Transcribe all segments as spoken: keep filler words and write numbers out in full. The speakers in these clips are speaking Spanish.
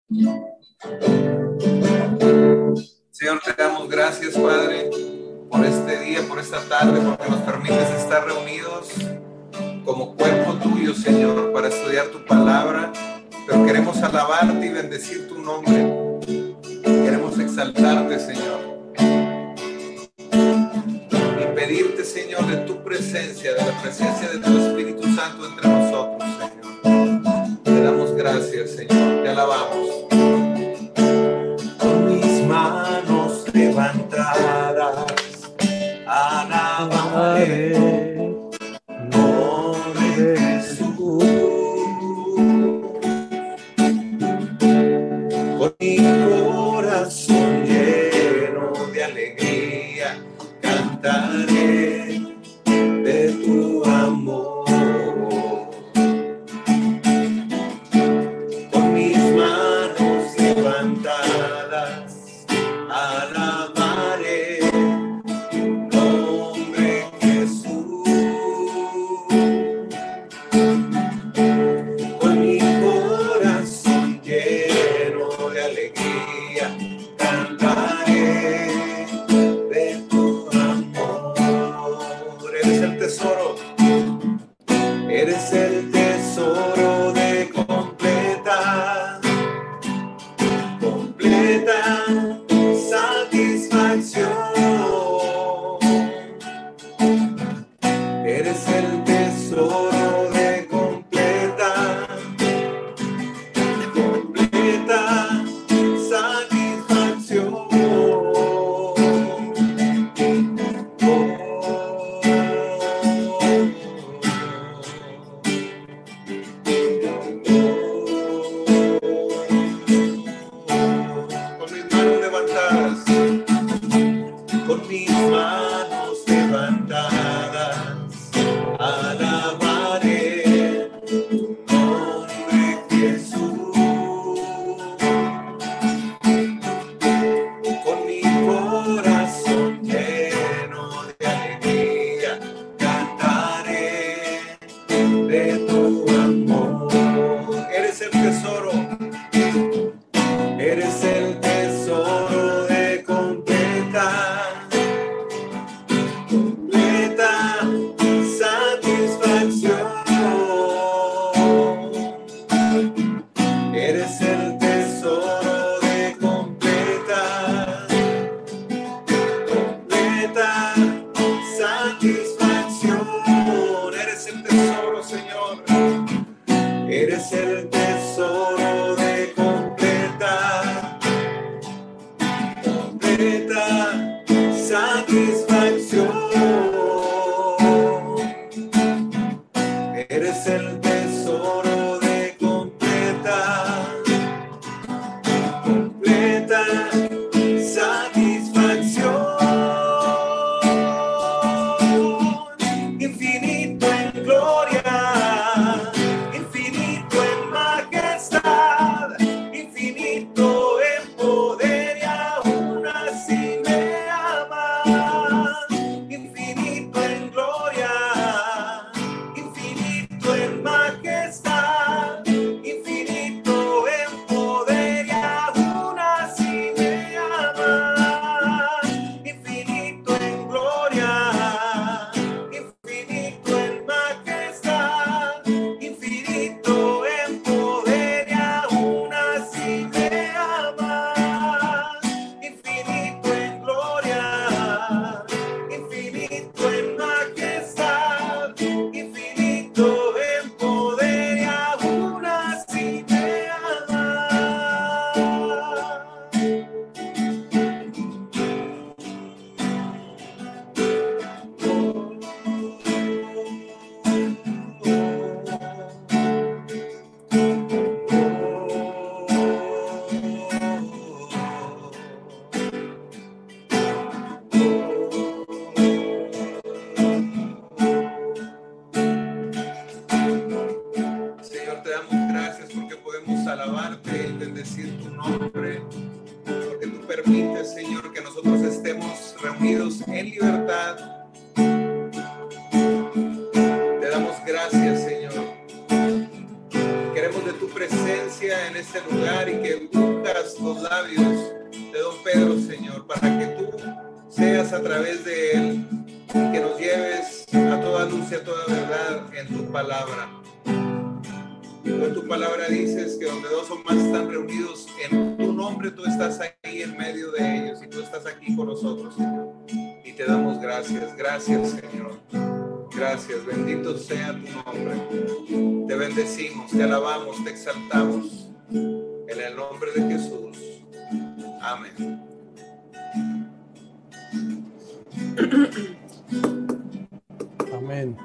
Señor, te damos gracias, Padre, por este día, por esta tarde, porque nos permites estar reunidos como cuerpo tuyo, Señor, para estudiar tu palabra. Pero queremos alabarte y bendecir tu nombre. Queremos exaltarte, Señor, y pedirte, Señor, de tu presencia, de la presencia de tu Espíritu Santo entre nosotros, Señor. Te damos gracias, Señor, te alabamos. Con mis manos levantadas, alabaré nombre de Jesús. Con mi corazón lleno de alegría, cantaré de tu amor. Con mis manos levantadas, alabaré tu nombre, Jesús. Con mi corazón lleno de alegría, cantaré de tu amor. Eres el tesoro, eres el tesoro de completa, completa satisfacción. Eres el tesoro de completa, completa satisfacción. Con mis manos levantadas, con mis manos levantadas, alabaré tu nombre, Jesús. Con mi corazón lleno de alegría, cantaré de tu amor. Eres el tesoro, eres el tesoro de completa, completa satisfacción. Eres el tesoro de completa, completa satisfacción. Eres el tesoro, Señor. Eres el tesoro de completa, completa satisfacción. Eres el tesoro de completa, completa satisfacción. Infinito en gloria, infinito en majestad, infinito en poder y aún así me amas. Infinito en gloria, infinito en majestad, infinito en poder y aún así me amas. Infinito en gloria, infinito en majestad, infinito en poder y aún así me amas. Infinito en gloria, infinito en majestad, infinito en poder y aún así me Señor, te damos gracias porque podemos alabarte y bendecir tu nombre, porque tú permites, Señor, que nosotros estemos reunidos en libertad. Te damos gracias, Señor. Queremos de tu presencia en este lugar y que abras los labios de don Pedro, Señor, para que tú seas a través de él y que nos lleves a toda luz y a toda verdad en tu palabra. En tu palabra dices que donde dos o más están reunidos en tu nombre, tú estás ahí en medio de ellos y tú estás aquí con nosotros, Señor. Y te damos gracias, gracias, Señor. Gracias, bendito sea tu nombre. Te bendecimos, te alabamos, te exaltamos. En el nombre de Jesús. Amén. Amén.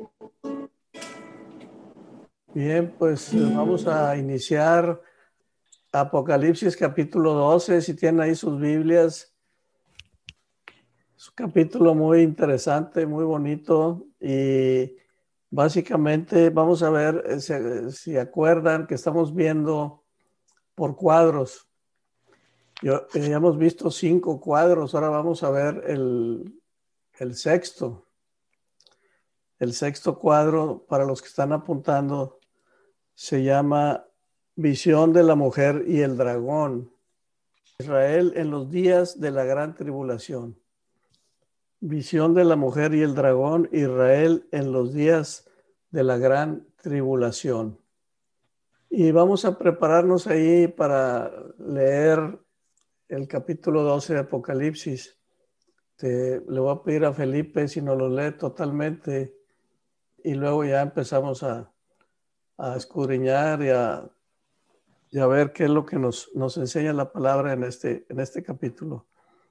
Bien, pues vamos a iniciar Apocalipsis capítulo doce, si tienen ahí sus Biblias. Es un capítulo muy interesante, muy bonito y básicamente vamos a ver si, si acuerdan que estamos viendo por cuadros. Yo, eh, ya hemos visto cinco cuadros, ahora vamos a ver el, el sexto. El sexto cuadro, para los que están apuntando, se llama Visión de la mujer y el dragón. Israel en los días de la gran tribulación. Visión de la mujer y el dragón, Israel en los días de la gran tribulación. Y vamos a prepararnos ahí para leer el capítulo doce de Apocalipsis. Te, le voy a pedir a Felipe si nos lo lee totalmente y luego ya empezamos a, a escudriñar y a, y a ver qué es lo que nos, nos enseña la palabra en este, en este capítulo.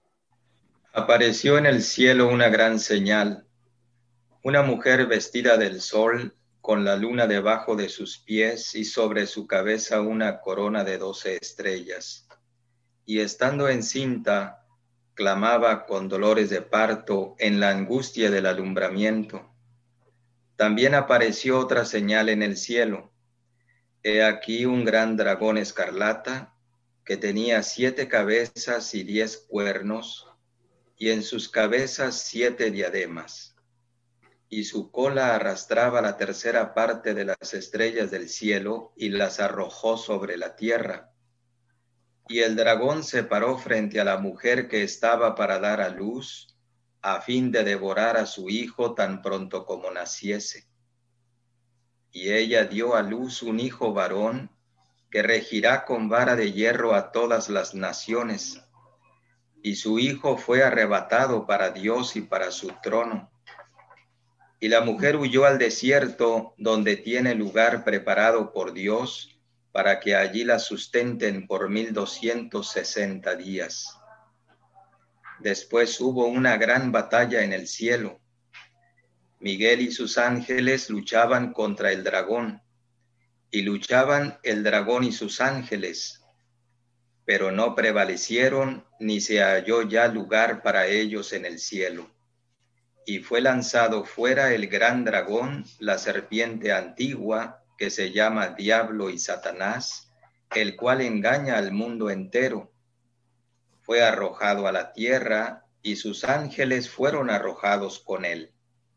Apareció en el cielo una gran señal, una mujer vestida del sol, con la luna debajo de sus pies y sobre su cabeza una corona de doce estrellas. Y estando encinta, clamaba con dolores de parto en la angustia del alumbramiento. También apareció otra señal en el cielo. He aquí un gran dragón escarlata, que tenía siete cabezas y diez cuernos, y en sus cabezas siete diademas, y su cola arrastraba la tercera parte de las estrellas del cielo y las arrojó sobre la tierra. Y el dragón se paró frente a la mujer que estaba para dar a luz, a fin de devorar a su hijo tan pronto como naciese. Y ella dio a luz un hijo varón, que regirá con vara de hierro a todas las naciones. Y su hijo fue arrebatado para Dios y para su trono. Y la mujer huyó al desierto, donde tiene lugar preparado por Dios, para que allí la sustenten por mil doscientos sesenta días. Después hubo una gran batalla en el cielo. Miguel y sus ángeles luchaban contra el dragón, y luchaban el dragón y sus ángeles, pero no prevalecieron, ni se halló ya lugar para ellos en el cielo. Y fue lanzado fuera el gran dragón, la serpiente antigua, que se llama Diablo y Satanás, el cual engaña al mundo entero. Fue arrojado a la tierra, y sus ángeles fueron arrojados con él.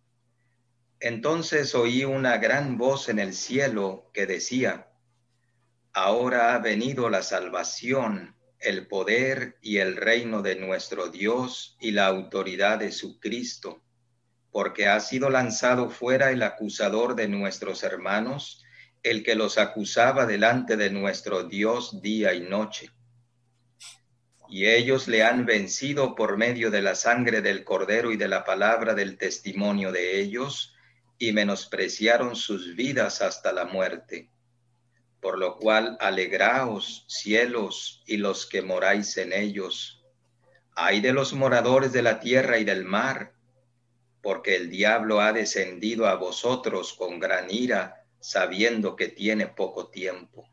Entonces oí una gran voz en el cielo que decía: Ahora ha venido la salvación, el poder y el reino de nuestro Dios y la autoridad de su Cristo, porque ha sido lanzado fuera el acusador de nuestros hermanos, el que los acusaba delante de nuestro Dios día y noche. Y ellos le han vencido por medio de la sangre del Cordero y de la palabra del testimonio de ellos, y menospreciaron sus vidas hasta la muerte. Por lo cual, alegraos, cielos, y los que moráis en ellos. Ay de los moradores de la tierra y del mar, porque el diablo ha descendido a vosotros con gran ira, sabiendo que tiene poco tiempo.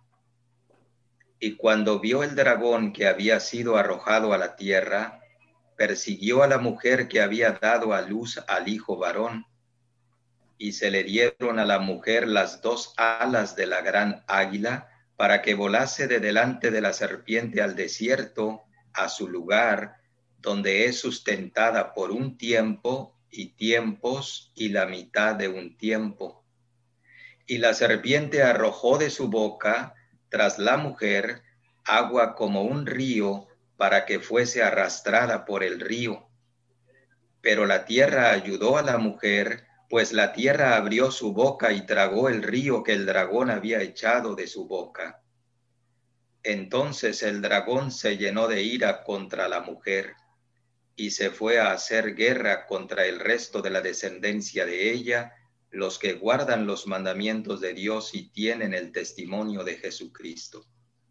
Y cuando vio el dragón que había sido arrojado a la tierra, persiguió a la mujer que había dado a luz al hijo varón, y se le dieron a la mujer las dos alas de la gran águila, para que volase de delante de la serpiente al desierto, a su lugar, donde es sustentada por un tiempo y tiempos y la mitad de un tiempo. Y la serpiente arrojó de su boca tras la mujer agua como un río para que fuese arrastrada por el río. Pero la tierra ayudó a la mujer, pues la tierra abrió su boca y tragó el río que el dragón había echado de su boca. Entonces el dragón se llenó de ira contra la mujer y se fue a hacer guerra contra el resto de la descendencia de ella, los que guardan los mandamientos de Dios y tienen el testimonio de Jesucristo.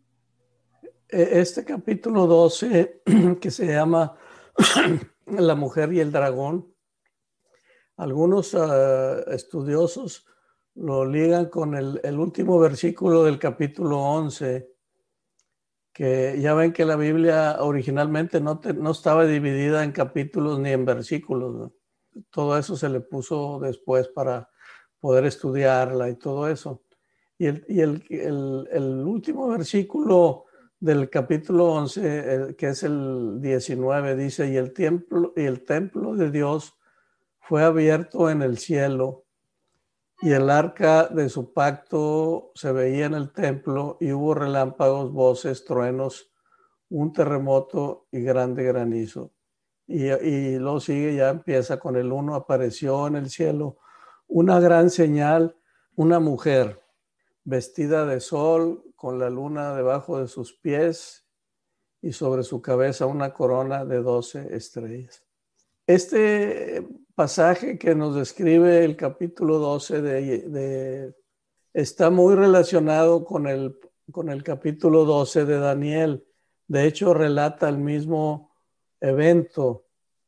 Este capítulo doce, que se llama La mujer y el dragón, algunos uh, estudiosos lo ligan con el, el último versículo del capítulo once, que ya ven que la Biblia originalmente no, te, no estaba dividida en capítulos ni en versículos, ¿no? Todo eso se le puso después para poder estudiarla y todo eso. Y el, y el, el, el último versículo del capítulo once, el, que es el diecinueve, dice, y el, templo, y el templo de Dios fue abierto en el cielo, y el arca de su pacto se veía en el templo, y hubo relámpagos, voces, truenos, un terremoto y grande granizo. Y, y luego sigue, ya empieza con el uno, apareció en el cielo una gran señal, una mujer vestida de sol, con la luna debajo de sus pies, y sobre su cabeza una corona de doce estrellas. Este pasaje que nos describe el capítulo doce de, de, está muy relacionado con el, con el capítulo doce de Daniel. De hecho, relata el mismo evento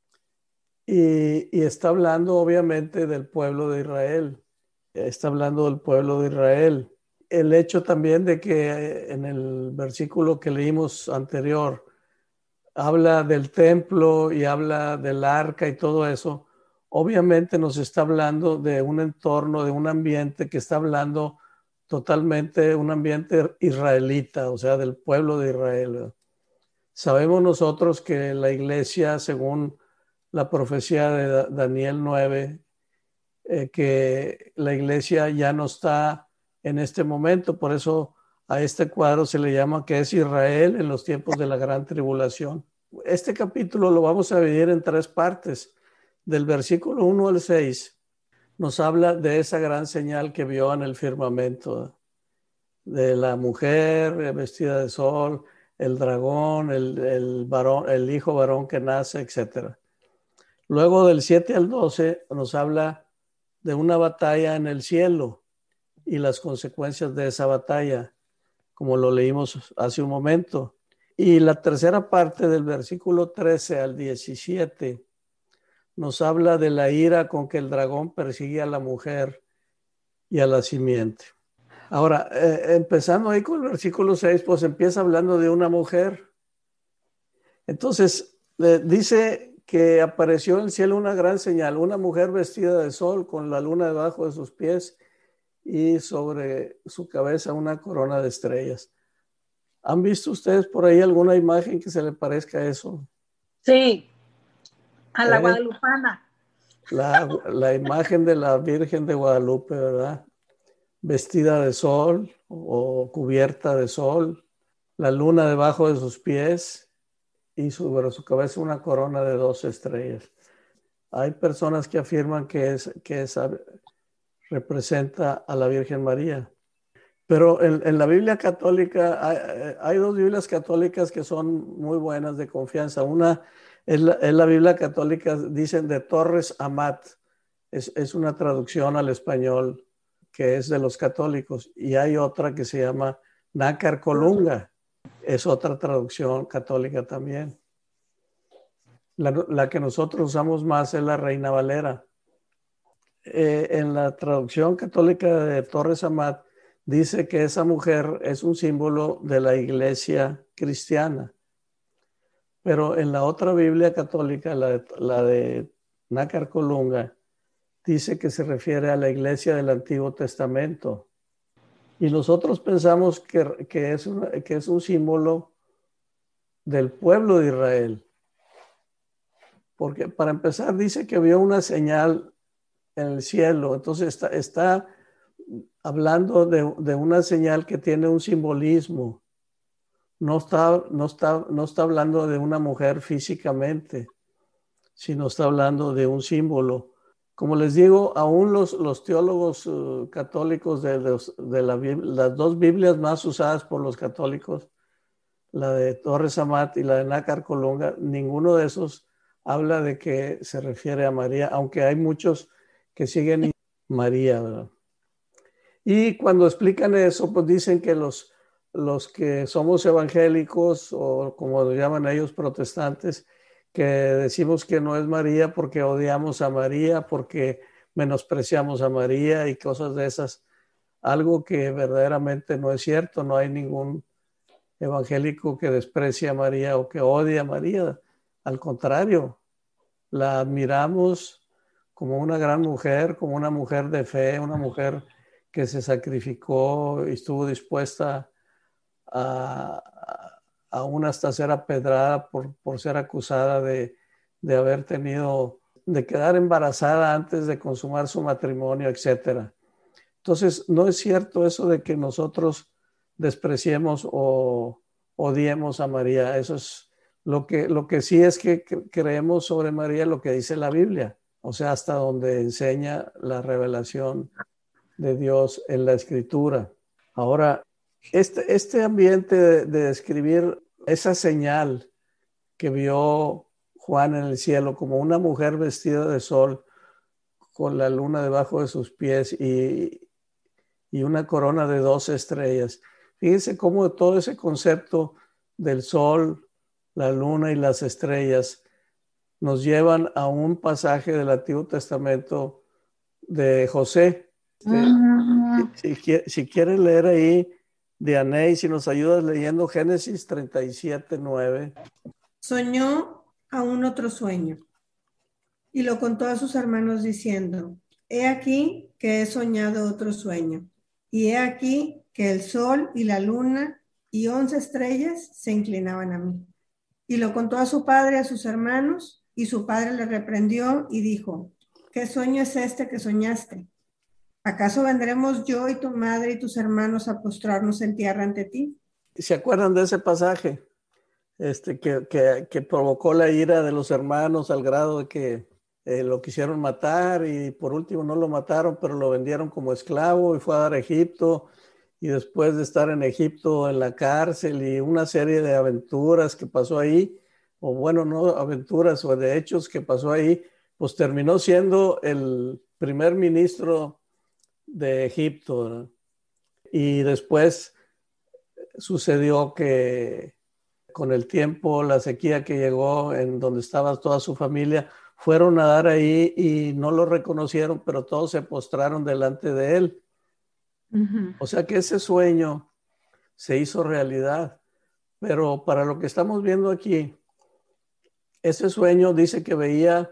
y, y está hablando obviamente del pueblo de Israel. Está hablando del pueblo de Israel. El hecho también de que en el versículo que leímos anterior habla del templo y habla del arca y todo eso, obviamente nos está hablando de un entorno, de un ambiente que está hablando totalmente un ambiente israelita, o sea, del pueblo de Israel. Sabemos nosotros que la iglesia, según la profecía de Daniel nueve, eh, que la iglesia ya no está en este momento, por eso a este cuadro se le llama que es Israel en los tiempos de la gran tribulación. Este capítulo lo vamos a dividir en tres partes. Del versículo uno al seis nos habla de esa gran señal que vio en el firmamento, de la mujer vestida de sol, el dragón, el, el, varón, el hijo varón que nace, etcétera. Luego del siete al doce nos habla de una batalla en el cielo y las consecuencias de esa batalla, como lo leímos hace un momento. Y la tercera parte del versículo trece al diecisiete nos habla de la ira con que el dragón persigue a la mujer y a la simiente. Ahora, eh, empezando ahí con el versículo seis, pues empieza hablando de una mujer. Entonces, eh, dice que apareció en el cielo una gran señal, una mujer vestida de sol con la luna debajo de sus pies y sobre su cabeza una corona de estrellas. ¿Han visto ustedes por ahí alguna imagen que se le parezca a eso? Sí, a la ¿Eh? Guadalupana. La, la imagen de la Virgen de Guadalupe, ¿verdad? Vestida de sol o cubierta de sol, la luna debajo de sus pies y sobre su cabeza una corona de doce estrellas. Hay personas que afirman que, es, que esa representa a la Virgen María. Pero en, en la Biblia católica, hay, hay dos Biblias católicas que son muy buenas, de confianza. Una es la, es la Biblia católica, dicen de Torres Amat, es, es una traducción al español que es de los católicos. Y hay otra que se llama Nácar Colunga, es otra traducción católica también. La, la que nosotros usamos más es la Reina Valera. Eh, en la traducción católica de Torres Amat, dice que esa mujer es un símbolo de la iglesia cristiana. Pero en la otra Biblia católica, la de, la de Nácar Colunga, dice que se refiere a la iglesia del Antiguo Testamento. Y nosotros pensamos que, que, es, una, que es un símbolo del pueblo de Israel. Porque para empezar dice que vio una señal en el cielo. Entonces está... está hablando de, de una señal que tiene un simbolismo, no está, no está, no está hablando de una mujer físicamente, sino está hablando de un símbolo. Como les digo, aún los, los teólogos uh, católicos de, de, de la, las dos Biblias más usadas por los católicos, la de Torres Amat y la de Nácar Colunga, ninguno de esos habla de que se refiere a María, aunque hay muchos que siguen María, ¿verdad? Y cuando explican eso, pues dicen que los, los que somos evangélicos, o como lo llaman ellos, protestantes, que decimos que no es María porque odiamos a María, porque menospreciamos a María y cosas de esas, algo que verdaderamente no es cierto. No hay ningún evangélico que desprecie a María o que odie a María. Al contrario, la admiramos como una gran mujer, como una mujer de fe, una mujer que se sacrificó y estuvo dispuesta a, aún hasta ser apedrada por, por ser acusada de, de haber tenido, de quedar embarazada antes de consumar su matrimonio, etcétera. Entonces, no es cierto eso de que nosotros despreciemos o odiemos a María. Eso es lo que, lo que sí es que creemos sobre María lo que dice la Biblia, o sea, hasta donde enseña la revelación de Dios en la Escritura. Ahora, este, este ambiente de, de describir esa señal que vio Juan en el cielo como una mujer vestida de sol con la luna debajo de sus pies y, y una corona de doce estrellas. Fíjense cómo todo ese concepto del sol, la luna y las estrellas nos llevan a un pasaje del Antiguo Testamento de José. Uh-huh. Si, si, si quieren leer ahí, Dianey, si nos ayudas leyendo Génesis treinta y siete, nueve. Soñó aún otro sueño y lo contó a sus hermanos diciendo: he aquí que he soñado otro sueño, y he aquí que el sol y la luna y once estrellas se inclinaban a mí. Y lo contó a su padre y a sus hermanos, y su padre le reprendió y dijo: ¿qué sueño es este que soñaste? ¿Acaso vendremos yo y tu madre y tus hermanos a postrarnos en tierra ante ti? ¿Se acuerdan de ese pasaje? Este, que, que, que provocó la ira de los hermanos al grado de que eh, lo quisieron matar, y por último no lo mataron, pero lo vendieron como esclavo y fue a dar a Egipto, y después de estar en Egipto en la cárcel y una serie de aventuras que pasó ahí, o bueno, no aventuras o de hechos que pasó ahí, pues terminó siendo el primer ministro de Egipto, ¿no? Y después sucedió que con el tiempo, la sequía que llegó en donde estaba toda su familia, fueron a dar ahí y no lo reconocieron, pero todos se postraron delante de él. Uh-huh. O sea que ese sueño se hizo realidad. Pero para lo que estamos viendo aquí, ese sueño dice que veía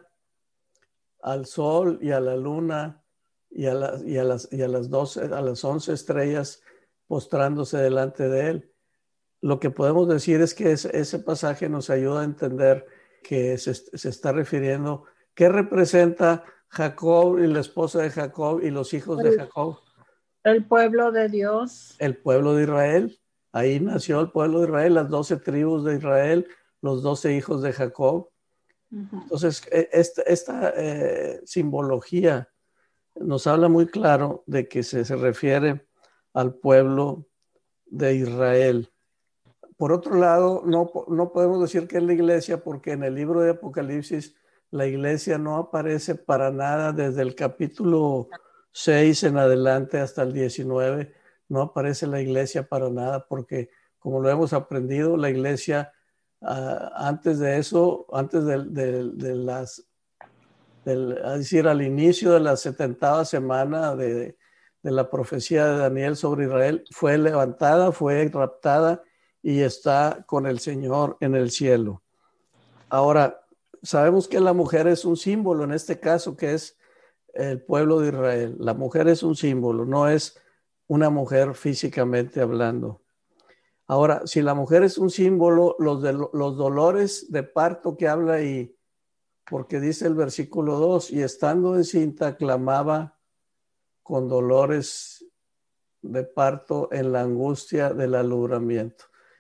al sol y a la luna y a, la, y a las, y a las doce, a las once estrellas postrándose delante de él. Lo que podemos decir es que ese, ese pasaje nos ayuda a entender que se, se está refiriendo, ¿qué representa Jacob y la esposa de Jacob y los hijos de Jacob? El pueblo de Dios. El pueblo de Israel. Ahí nació el pueblo de Israel, las doce tribus de Israel, los doce hijos de Jacob. Uh-huh. Entonces, esta, esta eh, simbología nos habla muy claro de que se, se refiere al pueblo de Israel. Por otro lado, no, no podemos decir que es la iglesia, porque en el libro de Apocalipsis la iglesia no aparece para nada desde el capítulo seis en adelante hasta el diecinueve. No aparece la iglesia para nada, porque como lo hemos aprendido, la iglesia uh, antes de eso, antes de, de, de las, del, es decir, al inicio de la setentava semana de, de la profecía de Daniel sobre Israel, fue levantada, fue raptada y está con el Señor en el cielo. Ahora, sabemos que la mujer es un símbolo, en este caso, que es el pueblo de Israel. La mujer es un símbolo, no es una mujer físicamente hablando. Ahora, si la mujer es un símbolo, los, de, los dolores de parto que habla ahí, porque dice el versículo dos, y estando encinta clamaba con dolores de parto en la angustia del alumbramiento.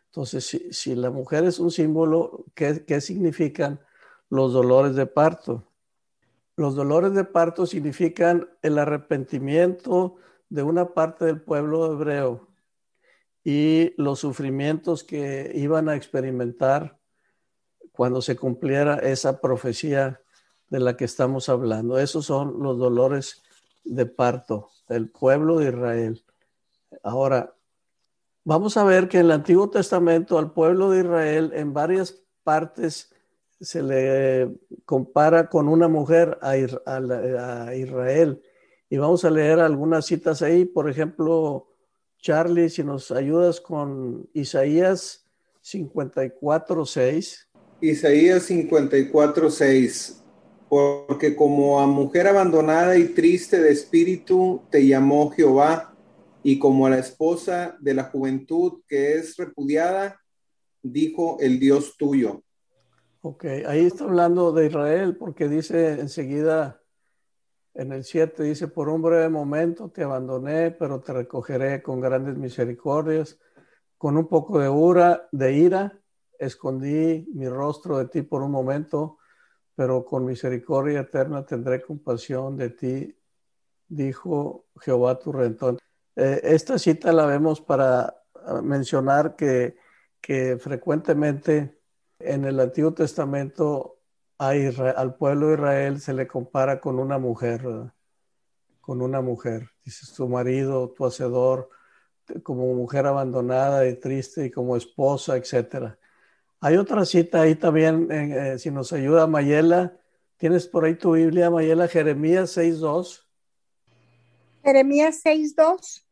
Entonces, si, si la mujer es un símbolo, ¿qué, qué significan los dolores de parto? Los dolores de parto significan el arrepentimiento de una parte del pueblo hebreo y los sufrimientos que iban a experimentar cuando se cumpliera esa profecía de la que estamos hablando. Esos son los dolores de parto del pueblo de Israel. Ahora, vamos a ver que en el Antiguo Testamento al pueblo de Israel en varias partes se le compara con una mujer a Israel. Y vamos a leer algunas citas ahí. Por ejemplo, Charlie, si nos ayudas con Isaías cincuenta y cuatro, seis. Isaías cincuenta y cuatro, seis. Porque como a mujer abandonada y triste de espíritu te llamó Jehová, y como a la esposa de la juventud que es repudiada, dijo el Dios tuyo. Ok, ahí está hablando de Israel, porque dice enseguida en el siete, dice, por un breve momento te abandoné, pero te recogeré con grandes misericordias. Con un poco de ira, de ira, escondí mi rostro de ti por un momento, pero con misericordia eterna tendré compasión de ti, dijo Jehová tu Redentor. Eh, esta cita la vemos para mencionar que, que frecuentemente en el Antiguo Testamento a Israel, al pueblo de Israel se le compara con una mujer, ¿verdad? Con una mujer. Dices, tu marido, tu hacedor, como mujer abandonada y triste y como esposa, etcétera. Hay otra cita ahí también, eh, si nos ayuda Mayela. ¿Tienes por ahí tu Biblia, Mayela? Jeremías seis dos. Jeremías seis dos.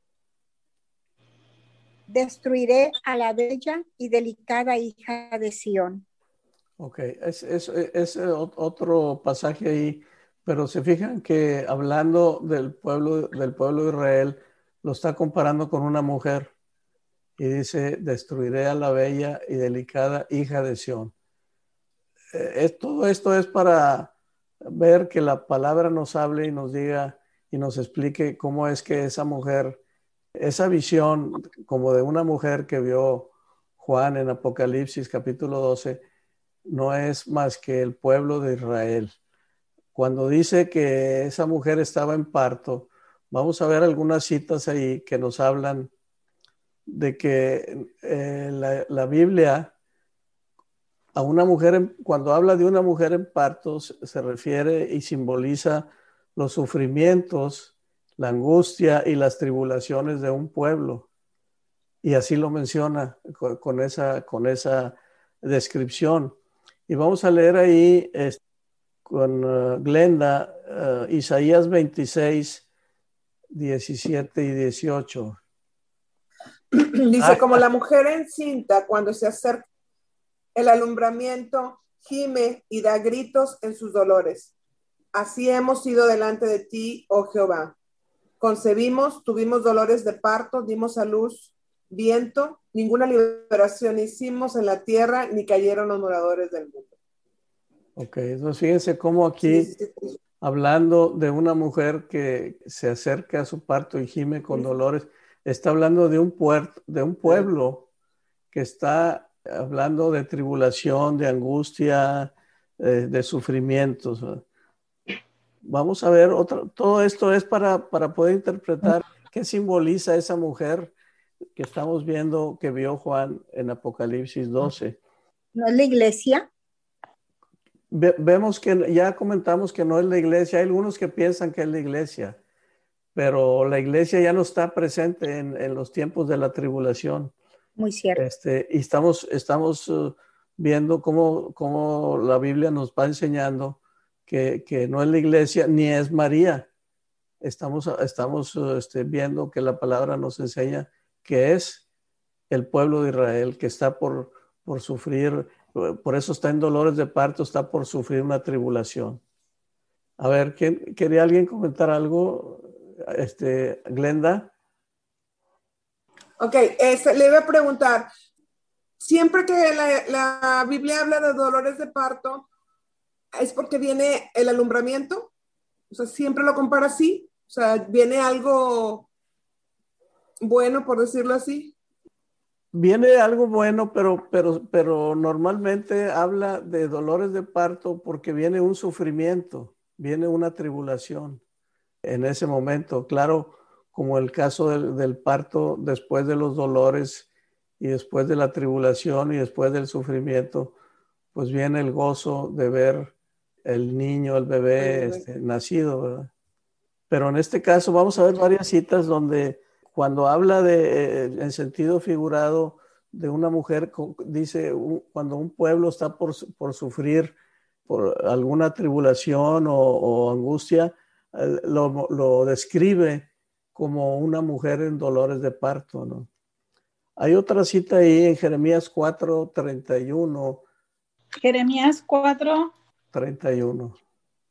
Destruiré a la bella y delicada hija de Sión. Ok, es, es, es otro pasaje ahí, pero se fijan que hablando del pueblo, del pueblo de Israel, lo está comparando con una mujer y dice, destruiré a la bella y delicada hija de Sión. Eh, es, todo esto es para ver que la palabra nos hable y nos diga y nos explique cómo es que esa mujer, esa visión como de una mujer que vio Juan en Apocalipsis capítulo doce, no es más que el pueblo de Israel. Cuando dice que esa mujer estaba en parto, vamos a ver algunas citas ahí que nos hablan de que eh, la, la Biblia a una mujer, en, cuando habla de una mujer en parto, se, se refiere y simboliza los sufrimientos, la angustia y las tribulaciones de un pueblo. Y así lo menciona con, con, esa, con esa descripción. Y vamos a leer ahí este, con uh, Glenda, uh, Isaías veintiséis, diecisiete y dieciocho. Dice, Ah, como la mujer encinta cuando se acerca el alumbramiento, gime y da gritos en sus dolores. Así hemos ido delante de ti, oh Jehová. Concebimos, tuvimos dolores de parto, dimos a luz viento, ninguna liberación hicimos en la tierra, ni cayeron los moradores del mundo. Ok, entonces fíjense cómo aquí, sí, sí, sí, hablando de una mujer que se acerca a su parto y gime con dolores, está hablando de un, puerto, de un pueblo que está hablando de tribulación, de angustia, eh, de sufrimientos. Vamos a ver, otro, todo esto es para, para poder interpretar qué simboliza esa mujer que estamos viendo que vio Juan en Apocalipsis doce. ¿No es la iglesia? Ve, vemos que ya comentamos que no es la iglesia. Hay algunos que piensan que es la iglesia, pero la iglesia ya no está presente en, en los tiempos de la tribulación. Muy cierto. Este, y estamos, estamos uh, viendo cómo, cómo la Biblia nos va enseñando que, que no es la iglesia ni es María. Estamos, estamos uh, este, viendo que la palabra nos enseña que es el pueblo de Israel, que está por, por sufrir, por eso está en dolores de parto, está por sufrir una tribulación. A ver, ¿quién, ¿quería alguien comentar algo? Este, Glenda. Ok, este, le iba a preguntar, siempre que la, la Biblia habla de dolores de parto, ¿es porque viene el alumbramiento? O sea, ¿siempre lo compara así? O sea, ¿viene algo bueno, por decirlo así? Viene algo bueno, pero, pero, pero normalmente habla de dolores de parto porque viene un sufrimiento, viene una tribulación en ese momento. Claro, como el caso del, del parto después de los dolores y después de la tribulación y después del sufrimiento, pues viene el gozo de ver el niño, el bebé este, nacido, ¿verdad? Pero en este caso vamos a ver varias citas donde cuando habla de, eh, en sentido figurado, de una mujer, dice, un, cuando un pueblo está por, por sufrir por alguna tribulación o, o angustia, eh, lo, lo describe como una mujer en dolores de parto, ¿no? Hay otra cita ahí en Jeremías cuatro, treinta y uno. Jeremías cuatro. treinta y uno.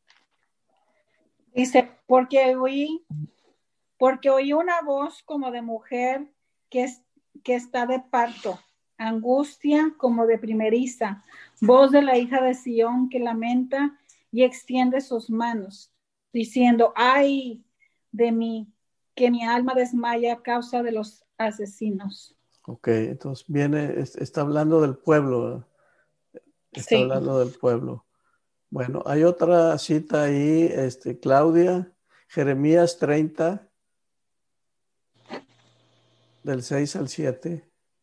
Dice, porque oí, porque oí una voz como de mujer que, es, que está de parto, angustia como de primeriza, voz de la hija de Sión que lamenta y extiende sus manos, diciendo, ay de mí, que mi alma desmaya a causa de los asesinos. Ok, entonces viene, está hablando del pueblo, ¿verdad? Está Sí. hablando del pueblo. Bueno, hay otra cita ahí, este, Claudia, Jeremías treinta, del seis al siete.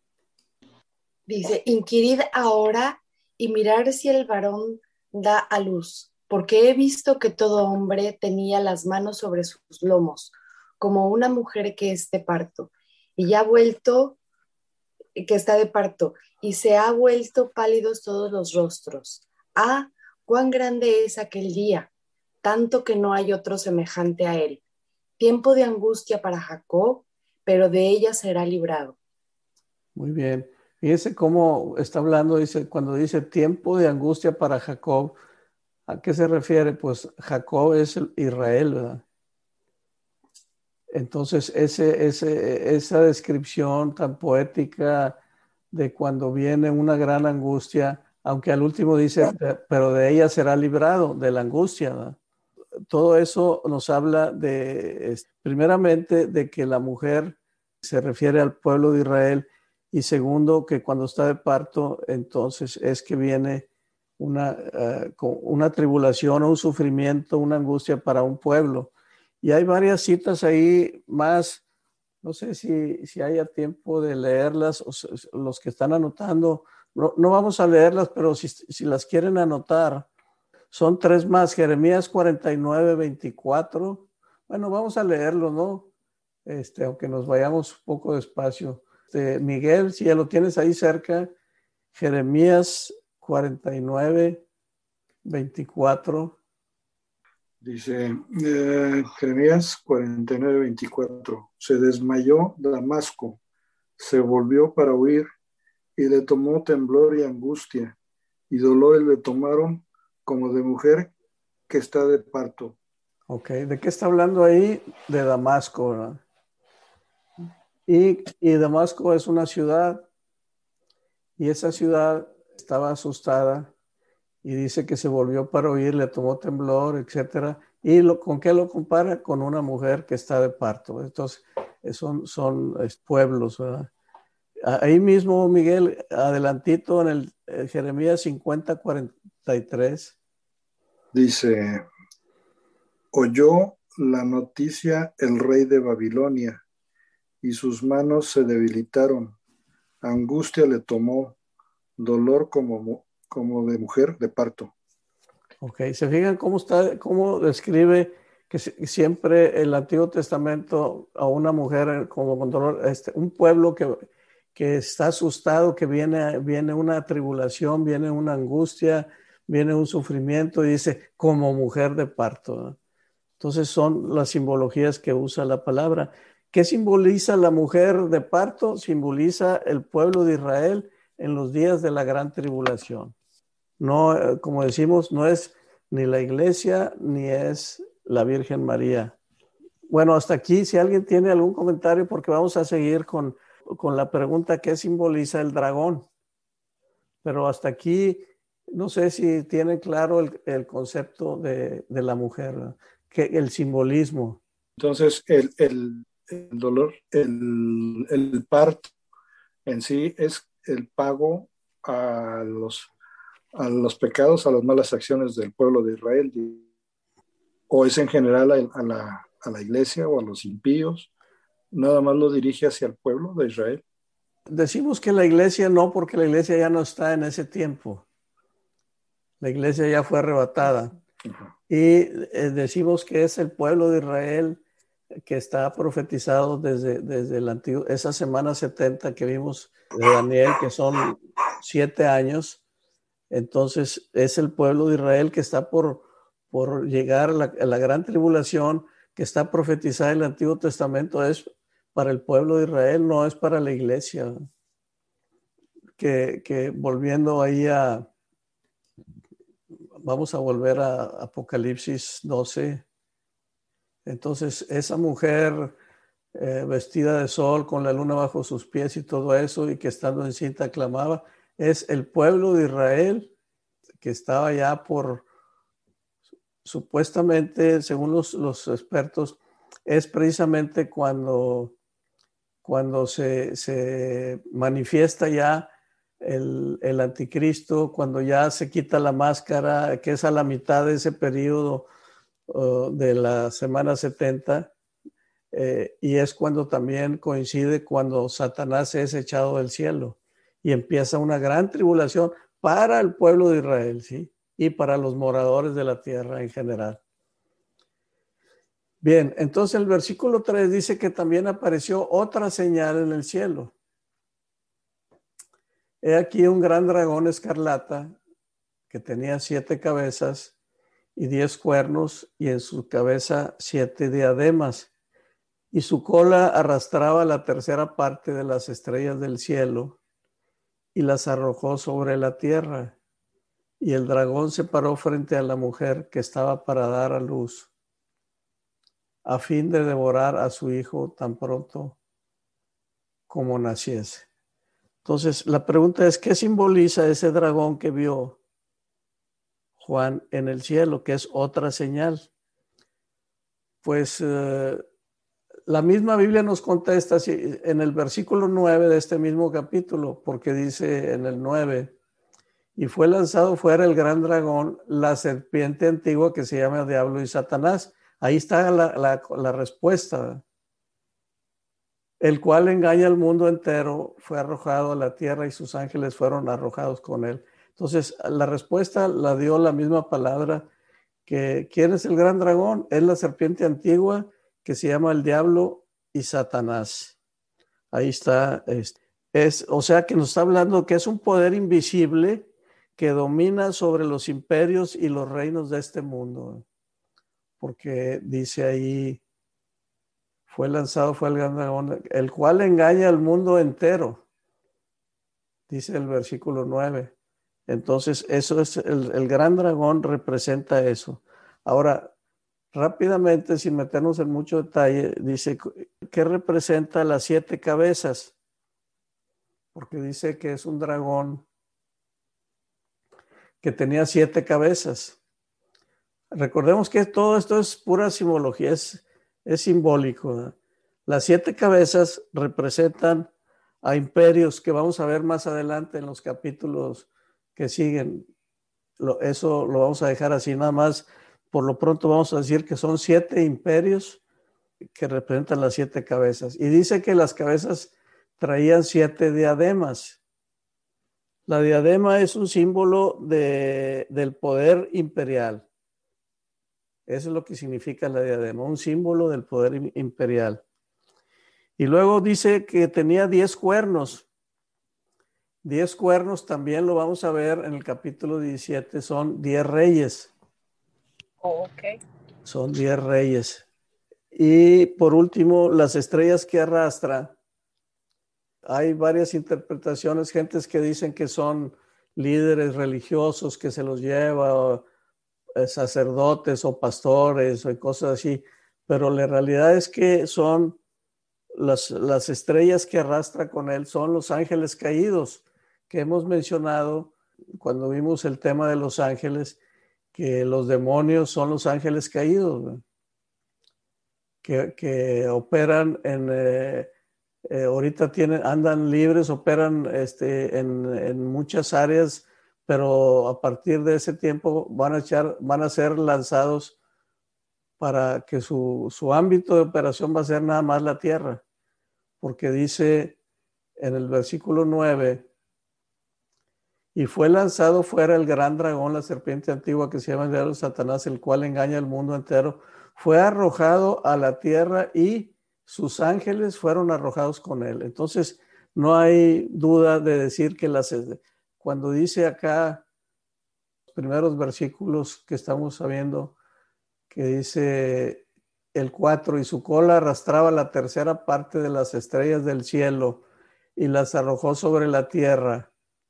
Dice, inquirid ahora y mirar si el varón da a luz, porque he visto que todo hombre tenía las manos sobre sus lomos, como una mujer que es de parto, y ya ha vuelto, que está de parto, y se ha vuelto pálidos todos los rostros. Ah, cuán grande es aquel día, tanto que no hay otro semejante a él. Tiempo de angustia para Jacob, pero de ella será librado. Muy bien. Fíjense cómo está hablando, dice, cuando dice tiempo de angustia para Jacob, ¿a qué se refiere? Pues Jacob es el Israel, ¿verdad? Entonces, ese, ese, esa descripción tan poética de cuando viene una gran angustia, aunque al último dice, pero de ella será librado, de la angustia, ¿verdad? Todo eso nos habla de, primeramente, de que la mujer se refiere al pueblo de Israel, y segundo, que cuando está de parto, entonces es que viene una, uh, una tribulación o un sufrimiento, una angustia para un pueblo. Y hay varias citas ahí más, no sé si, si haya tiempo de leerlas, o los que están anotando, no, no vamos a leerlas, pero si, si las quieren anotar, son tres más, Jeremías cuarenta y nueve, veinticuatro. Bueno, vamos a leerlo, ¿no? Este, aunque nos vayamos un poco despacio. Este, Miguel, si ya lo tienes ahí cerca, Jeremías cuarenta y nueve, veinticuatro. Dice eh, Jeremías cuarenta y nueve, veinticuatro. Se desmayó Damasco, se volvió para huir, y le tomó temblor y angustia, y dolores le tomaron como de mujer que está de parto. Ok, ¿de qué está hablando ahí? De Damasco, ¿verdad? Y, y Damasco es una ciudad, y esa ciudad estaba asustada, y dice que se volvió para huir, le tomó temblor, etcétera. ¿Y lo, con qué lo compara? Con una mujer que está de parto. Entonces, son, son pueblos, ¿verdad? Ahí mismo, Miguel, adelantito en el, el Jeremías cincuenta, cuarenta y tres. Dice, oyó la noticia el rey de Babilonia, y sus manos se debilitaron, angustia le tomó, dolor como, como de mujer de parto. Ok, ¿se fijan cómo está, cómo describe que siempre el Antiguo Testamento a una mujer como con dolor, este, un pueblo que, que está asustado, que viene, viene una tribulación, viene una angustia, viene un sufrimiento, y dice como mujer de parto, ¿no? Entonces son las simbologías que usa la palabra. ¿Qué simboliza la mujer de parto? Simboliza el pueblo de Israel en los días de la gran tribulación. No, como decimos, no es ni la iglesia ni es la Virgen María. Bueno, hasta aquí, si alguien tiene algún comentario, porque vamos a seguir con, con la pregunta, ¿qué simboliza el dragón? Pero hasta aquí, no sé si tienen claro el, el concepto de, de la mujer, ¿no? Que el simbolismo. Entonces, el, el, el dolor, el, el parto en sí es el pago a los, a los pecados, a las malas acciones del pueblo de Israel, o es en general a, a, la, a la iglesia o a los impíos, nada más lo dirige hacia el pueblo de Israel. Decimos que la iglesia no, porque la iglesia ya no está en ese tiempo. La iglesia ya fue arrebatada. Uh-huh. Y eh, decimos que es el pueblo de Israel que está profetizado desde, desde el antiguo, esa semana setenta que vimos de Daniel, que son siete años. Entonces es el pueblo de Israel que está por, por llegar a la, a la gran tribulación que está profetizada en el Antiguo Testamento. Es para el pueblo de Israel, no es para la iglesia. Que, que volviendo ahí a, vamos a volver a Apocalipsis doce. Entonces esa mujer eh, vestida de sol con la luna bajo sus pies y todo eso, y que estando encinta clamaba, es el pueblo de Israel que estaba ya por, supuestamente, según los, los expertos, es precisamente cuando, cuando se, se manifiesta ya el, el anticristo, cuando ya se quita la máscara, que es a la mitad de ese periodo uh, de la semana setenta, eh, y es cuando también coincide cuando Satanás es echado del cielo y empieza una gran tribulación para el pueblo de Israel, ¿sí? Y para los moradores de la tierra en general. Bien, entonces el versículo tres dice que también apareció otra señal en el cielo. He aquí un gran dragón escarlata que tenía siete cabezas y diez cuernos, y en su cabeza siete diademas, y su cola arrastraba la tercera parte de las estrellas del cielo y las arrojó sobre la tierra. Y el dragón se paró frente a la mujer que estaba para dar a luz, a fin de devorar a su hijo tan pronto como naciese. Entonces, la pregunta es, ¿qué simboliza ese dragón que vio Juan en el cielo, que es otra señal? Pues eh, la misma Biblia nos contesta en el versículo nueve de este mismo capítulo, porque dice en el nueve, y fue lanzado fuera el gran dragón, la serpiente antigua que se llama Diablo y Satanás. Ahí está la, la, la respuesta. El cual engaña al mundo entero, fue arrojado a la tierra y sus ángeles fueron arrojados con él. Entonces, la respuesta la dio la misma palabra. Que, ¿quién es el gran dragón? Es la serpiente antigua que se llama el Diablo y Satanás. Ahí está. Es, es, o sea, que nos está hablando que es un poder invisible que domina sobre los imperios y los reinos de este mundo. Porque dice ahí, fue lanzado, fue el gran dragón, el cual engaña al mundo entero. Dice el versículo nueve. Entonces, eso es, el, el gran dragón representa eso. Ahora, rápidamente, sin meternos en mucho detalle, dice, ¿qué representa las siete cabezas? Porque dice que es un dragón que tenía siete cabezas. Recordemos que todo esto es pura simbología, es, es simbólico, ¿no? Las siete cabezas representan a imperios que vamos a ver más adelante en los capítulos que siguen. Lo, eso lo vamos a dejar así nada más. Por lo pronto vamos a decir que son siete imperios que representan las siete cabezas. Y dice que las cabezas traían siete diademas. La diadema es un símbolo de, del poder imperial. Eso es lo que significa la diadema, un símbolo del poder imperial. Y luego dice que tenía diez cuernos. Diez cuernos también lo vamos a ver en el capítulo diecisiete, son diez reyes. Oh, ok. Son diez reyes. Y por último, las estrellas que arrastra. Hay varias interpretaciones, gentes que dicen que son líderes religiosos que se los lleva, o eh, sacerdotes o pastores o cosas así, pero la realidad es que son las, las estrellas que arrastra con él, son los ángeles caídos que hemos mencionado cuando vimos el tema de los ángeles, que los demonios son los ángeles caídos, ¿no? que, que operan en... Eh, Eh, ahorita tienen, andan libres, operan este, en, en muchas áreas, pero a partir de ese tiempo van a, echar, van a ser lanzados para que su, su ámbito de operación va a ser nada más la tierra, porque dice en el versículo nueve, y fue lanzado fuera el gran dragón, la serpiente antigua que se llama el diablo Satanás, el cual engaña al mundo entero, fue arrojado a la tierra y sus ángeles fueron arrojados con él. Entonces, no hay duda de decir que las, cuando dice acá, los primeros versículos que estamos sabiendo, que dice el cuatro, y su cola arrastraba la tercera parte de las estrellas del cielo y las arrojó sobre la tierra,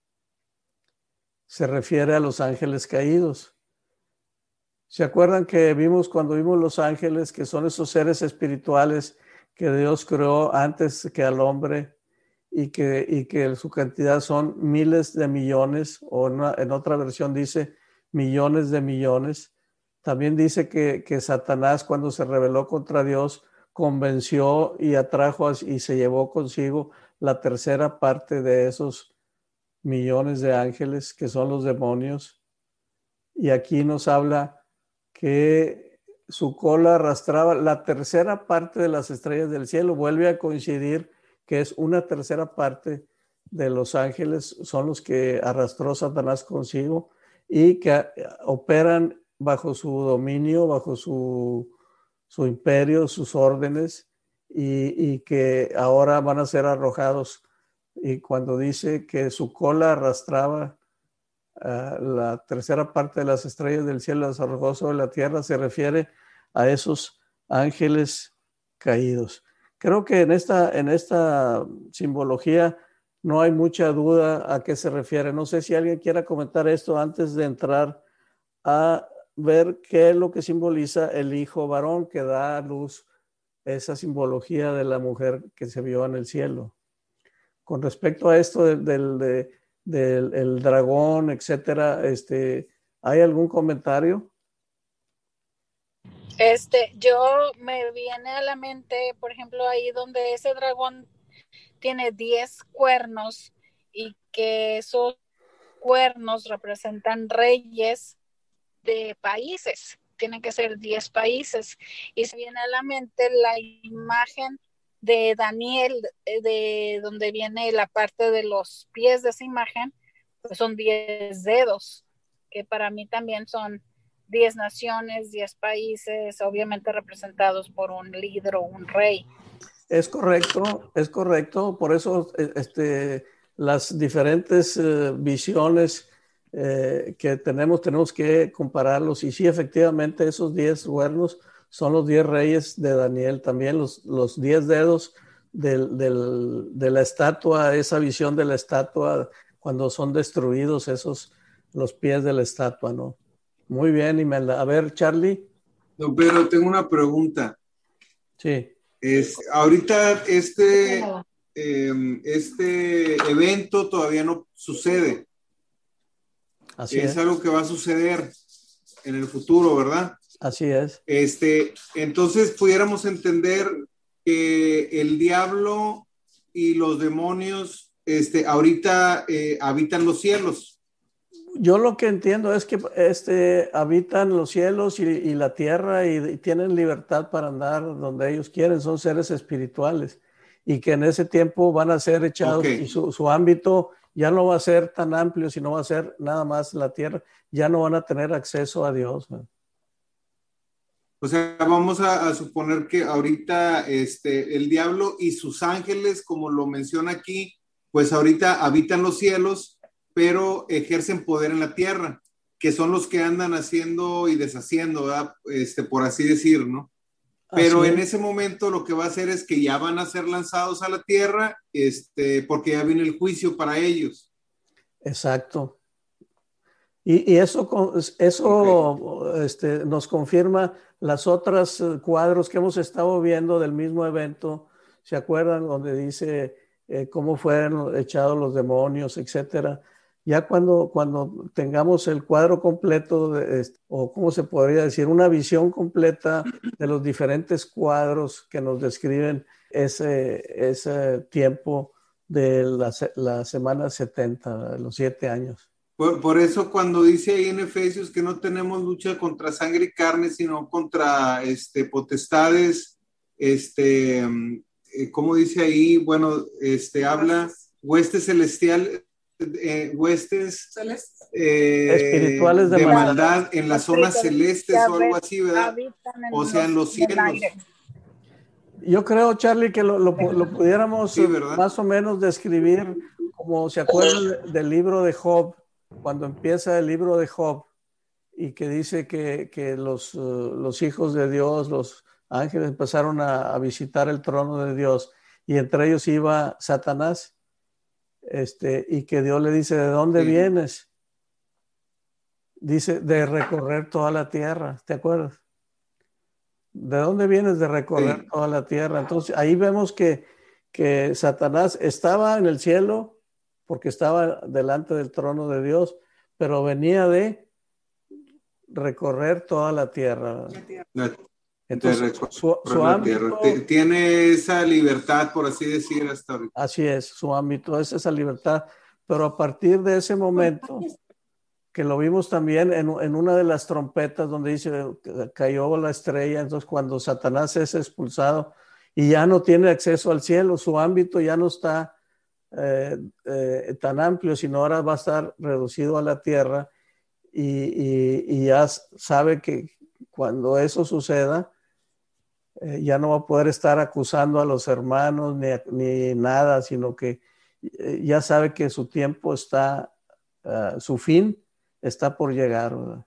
se refiere a los ángeles caídos. ¿Se acuerdan que vimos cuando vimos los ángeles, que son esos seres espirituales que Dios creó antes que al hombre y que, y que su cantidad son miles de millones, o en, una, en otra versión dice millones de millones? También dice que, que Satanás, cuando se rebeló contra Dios, convenció y atrajo y se llevó consigo la tercera parte de esos millones de ángeles, que son los demonios. Y aquí nos habla que su cola arrastraba la tercera parte de las estrellas del cielo. Vuelve a coincidir que es una tercera parte de los ángeles, son los que arrastró Satanás consigo y que operan bajo su dominio, bajo su, su imperio, sus órdenes, y, y que ahora van a ser arrojados. Y cuando dice que su cola arrastraba uh, la tercera parte de las estrellas del cielo, las arrojó sobre la tierra, se refiere a esos ángeles caídos. Creo que en esta, en esta simbología no hay mucha duda a qué se refiere. No sé si alguien quiera comentar esto antes de entrar a ver qué es lo que simboliza el hijo varón que da a luz, esa simbología de la mujer que se vio en el cielo. Con respecto a esto del, del, de, del el dragón, etcétera, este, ¿hay algún comentario? Este, yo me viene a la mente, por ejemplo, ahí donde ese dragón tiene diez cuernos y que esos cuernos representan reyes de países, tienen que ser diez países, y se viene a la mente la imagen de Daniel, de donde viene la parte de los pies de esa imagen, pues son diez dedos, que para mí también son diez naciones, diez países, obviamente representados por un líder o un rey. Es correcto, es correcto, por eso este, las diferentes eh, visiones eh, que tenemos, tenemos que compararlos, y sí, efectivamente, esos diez cuernos son los diez reyes de Daniel, también los, los diez dedos del, del, de la estatua, esa visión de la estatua, cuando son destruidos esos, los pies de la estatua, ¿no? Muy bien, Imelda. A ver, Charlie. No, pero tengo una pregunta. Sí. Es, ahorita este, eh, este evento todavía no sucede. Así es, es algo que va a suceder en el futuro, ¿verdad? Así es. Este, entonces pudiéramos entender que el diablo y los demonios este, ahorita eh, habitan los cielos. Yo lo que entiendo es que este, habitan los cielos y, y la tierra y, y tienen libertad para andar donde ellos quieren, son seres espirituales, y que en ese tiempo van a ser echados, okay. Y su, su ámbito ya no va a ser tan amplio, sino va a ser nada más la tierra, ya no van a tener acceso a Dios, ¿no? O sea, vamos a, a suponer que ahorita este, el diablo y sus ángeles, como lo menciona aquí, pues ahorita habitan los cielos, pero ejercen poder en la tierra, que son los que andan haciendo y deshaciendo, ¿verdad? Este, por así decir, ¿no? Pero así en ese momento lo que va a hacer es que ya van a ser lanzados a la tierra, este, porque ya viene el juicio para ellos. Exacto. Y, y eso, eso okay. este, nos confirma las otras cuadros que hemos estado viendo del mismo evento. ¿Se acuerdan? Donde dice eh, cómo fueron echados los demonios, etcétera. Ya cuando, cuando tengamos el cuadro completo, de, o cómo se podría decir, una visión completa de los diferentes cuadros que nos describen ese, ese tiempo de la, la semana setenta, los siete años. Por, por eso cuando dice ahí en Efesios que no tenemos lucha contra sangre y carne, sino contra este, potestades, este, eh, ¿cómo dice ahí? Bueno, este, habla huestes celestiales, eh, huestes eh, espirituales de, de maldad. maldad en las zonas celestes o algo así, ¿verdad? O sea, en los cielos. Yo creo, Charlie, que lo, lo, lo pudiéramos sí, más o menos describir como se acuerdan del libro de Job, cuando empieza el libro de Job y que dice que, que los, uh, los hijos de Dios, los ángeles empezaron a, a visitar el trono de Dios y entre ellos iba Satanás. Este, y que Dios le dice, ¿de dónde sí. vienes? Dice, de recorrer toda la tierra, ¿te acuerdas? ¿De dónde vienes? De recorrer sí. toda la tierra. Entonces, ahí vemos que, que Satanás estaba en el cielo, porque estaba delante del trono de Dios, pero venía de recorrer toda la tierra. La, Entonces, su, su ámbito, tiene esa libertad, por así decir, hasta ahorita. Así es, su ámbito es esa libertad, pero a partir de ese momento, que lo vimos también en, en una de las trompetas donde dice, cayó la estrella, entonces cuando Satanás es expulsado y ya no tiene acceso al cielo, su ámbito ya no está eh, eh, tan amplio, sino ahora va a estar reducido a la tierra y, y, y ya sabe que cuando eso suceda, Eh, ya no va a poder estar acusando a los hermanos ni, ni nada, sino que eh, ya sabe que su tiempo está, uh, su fin está por llegar, ¿verdad?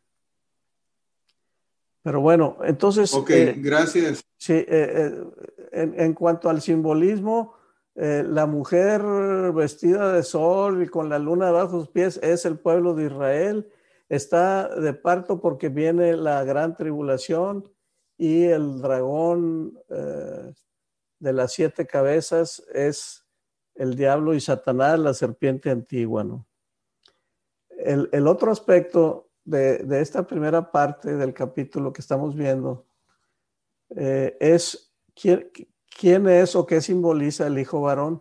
Pero bueno, entonces... Ok, eh, gracias. Sí, eh, eh, en, en cuanto al simbolismo, eh, la mujer vestida de sol y con la luna debajo de sus pies es el pueblo de Israel, está de parto porque viene la gran tribulación, y el dragón eh, de las siete cabezas es el diablo y Satanás, la serpiente antigua, ¿no? El, el otro aspecto de, de esta primera parte del capítulo que estamos viendo eh, es quién, quién es o qué simboliza el hijo varón.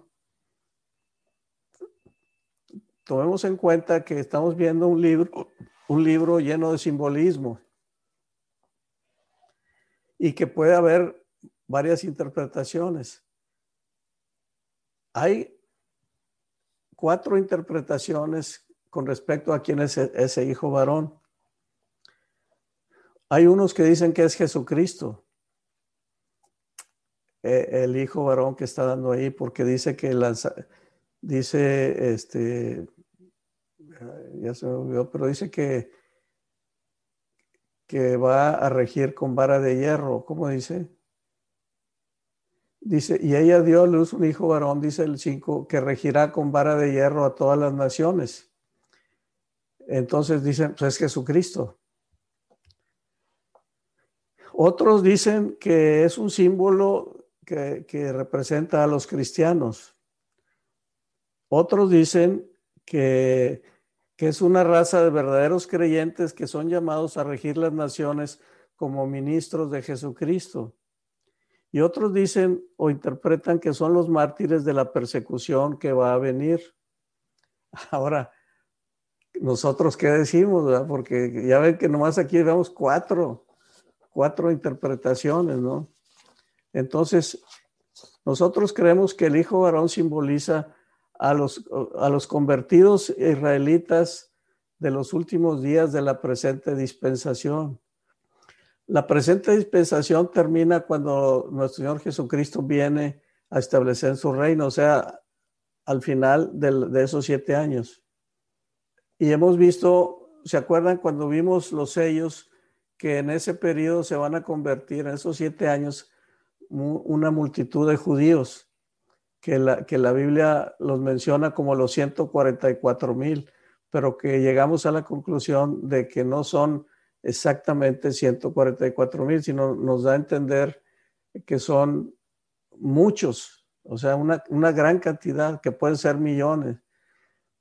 Tomemos en cuenta que estamos viendo un libro, un libro lleno de simbolismo, y que puede haber varias interpretaciones. Hay cuatro interpretaciones con respecto a quién es ese hijo varón. Hay unos que dicen que es Jesucristo, el hijo varón que está dando ahí, porque dice que las, dice, este, ya se me olvidó, pero dice que que va a regir con vara de hierro. ¿Cómo dice? Dice, y ella dio a luz un hijo varón, dice el cinco, que regirá con vara de hierro a todas las naciones. Entonces dicen, pues es Jesucristo. Otros dicen que es un símbolo que, que representa a los cristianos. Otros dicen que que es una raza de verdaderos creyentes que son llamados a regir las naciones como ministros de Jesucristo. Y otros dicen o interpretan que son los mártires de la persecución que va a venir. Ahora, nosotros qué decimos, ¿verdad? Porque ya ven que nomás aquí vemos cuatro, cuatro interpretaciones, ¿no? Entonces, nosotros creemos que el hijo varón simboliza A los, a los convertidos israelitas de los últimos días de la presente dispensación. La presente dispensación termina cuando nuestro Señor Jesucristo viene a establecer su reino, o sea, al final de, de esos siete años. Y hemos visto, ¿se acuerdan cuando vimos los sellos? Que en ese periodo se van a convertir, en esos siete años, una multitud de judíos. Que la, que la Biblia los menciona como los ciento cuarenta y cuatro mil, pero que llegamos a la conclusión de que no son exactamente ciento cuarenta y cuatro mil, sino nos da a entender que son muchos, o sea, una, una gran cantidad, que pueden ser millones.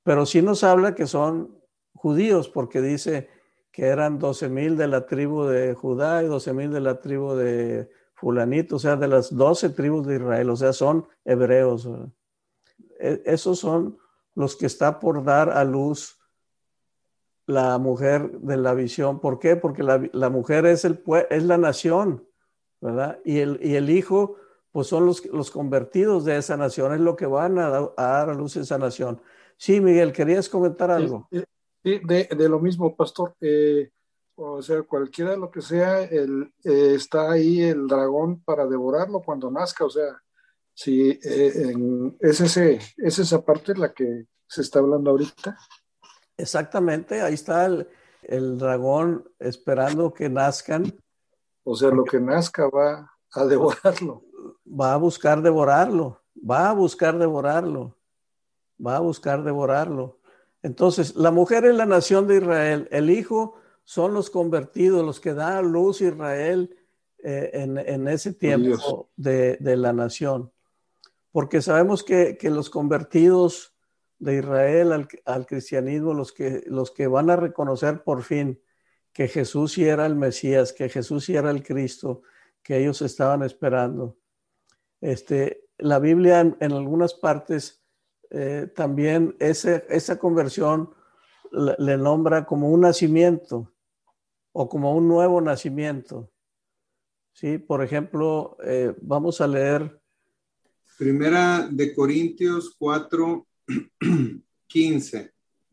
pero sí nos habla que son judíos, porque dice que eran doce mil de la tribu de Judá y doce mil de la tribu de fulanito, o sea, de las doce tribus de Israel, o sea, son hebreos. E- esos son los que está por dar a luz la mujer de la visión. ¿Por qué? Porque la, la mujer es, el, es la nación, ¿verdad? Y el, y el hijo, pues son los, los convertidos de esa nación, es lo que van a, a dar a luz esa nación. Sí, Miguel, ¿querías comentar algo? Sí, sí, de, de lo mismo, pastor. Eh, o sea, cualquiera de lo que sea, el, eh, está ahí el dragón para devorarlo cuando nazca. O sea, sí, eh, en- es, ese, es esa parte la que se está hablando ahorita. Exactamente, ahí está el, el dragón esperando que nazcan. O sea, lo que nazca va a devorarlo. Va a buscar devorarlo, va a buscar devorarlo, va a buscar devorarlo. Entonces, la mujer es la nación de Israel, el hijo son los convertidos, los que da a luz Israel eh, en, en ese tiempo de, de la nación. Porque sabemos que, que los convertidos de Israel al, al cristianismo, los que, los que van a reconocer por fin que Jesús sí era el Mesías, que Jesús sí era el Cristo, que ellos estaban esperando. Este, la Biblia en, en algunas partes eh, también ese, esa conversión le, le nombra como un nacimiento o como un nuevo nacimiento. ¿Sí? Por ejemplo, eh, vamos a leer Primera de Corintios cuatro, quince.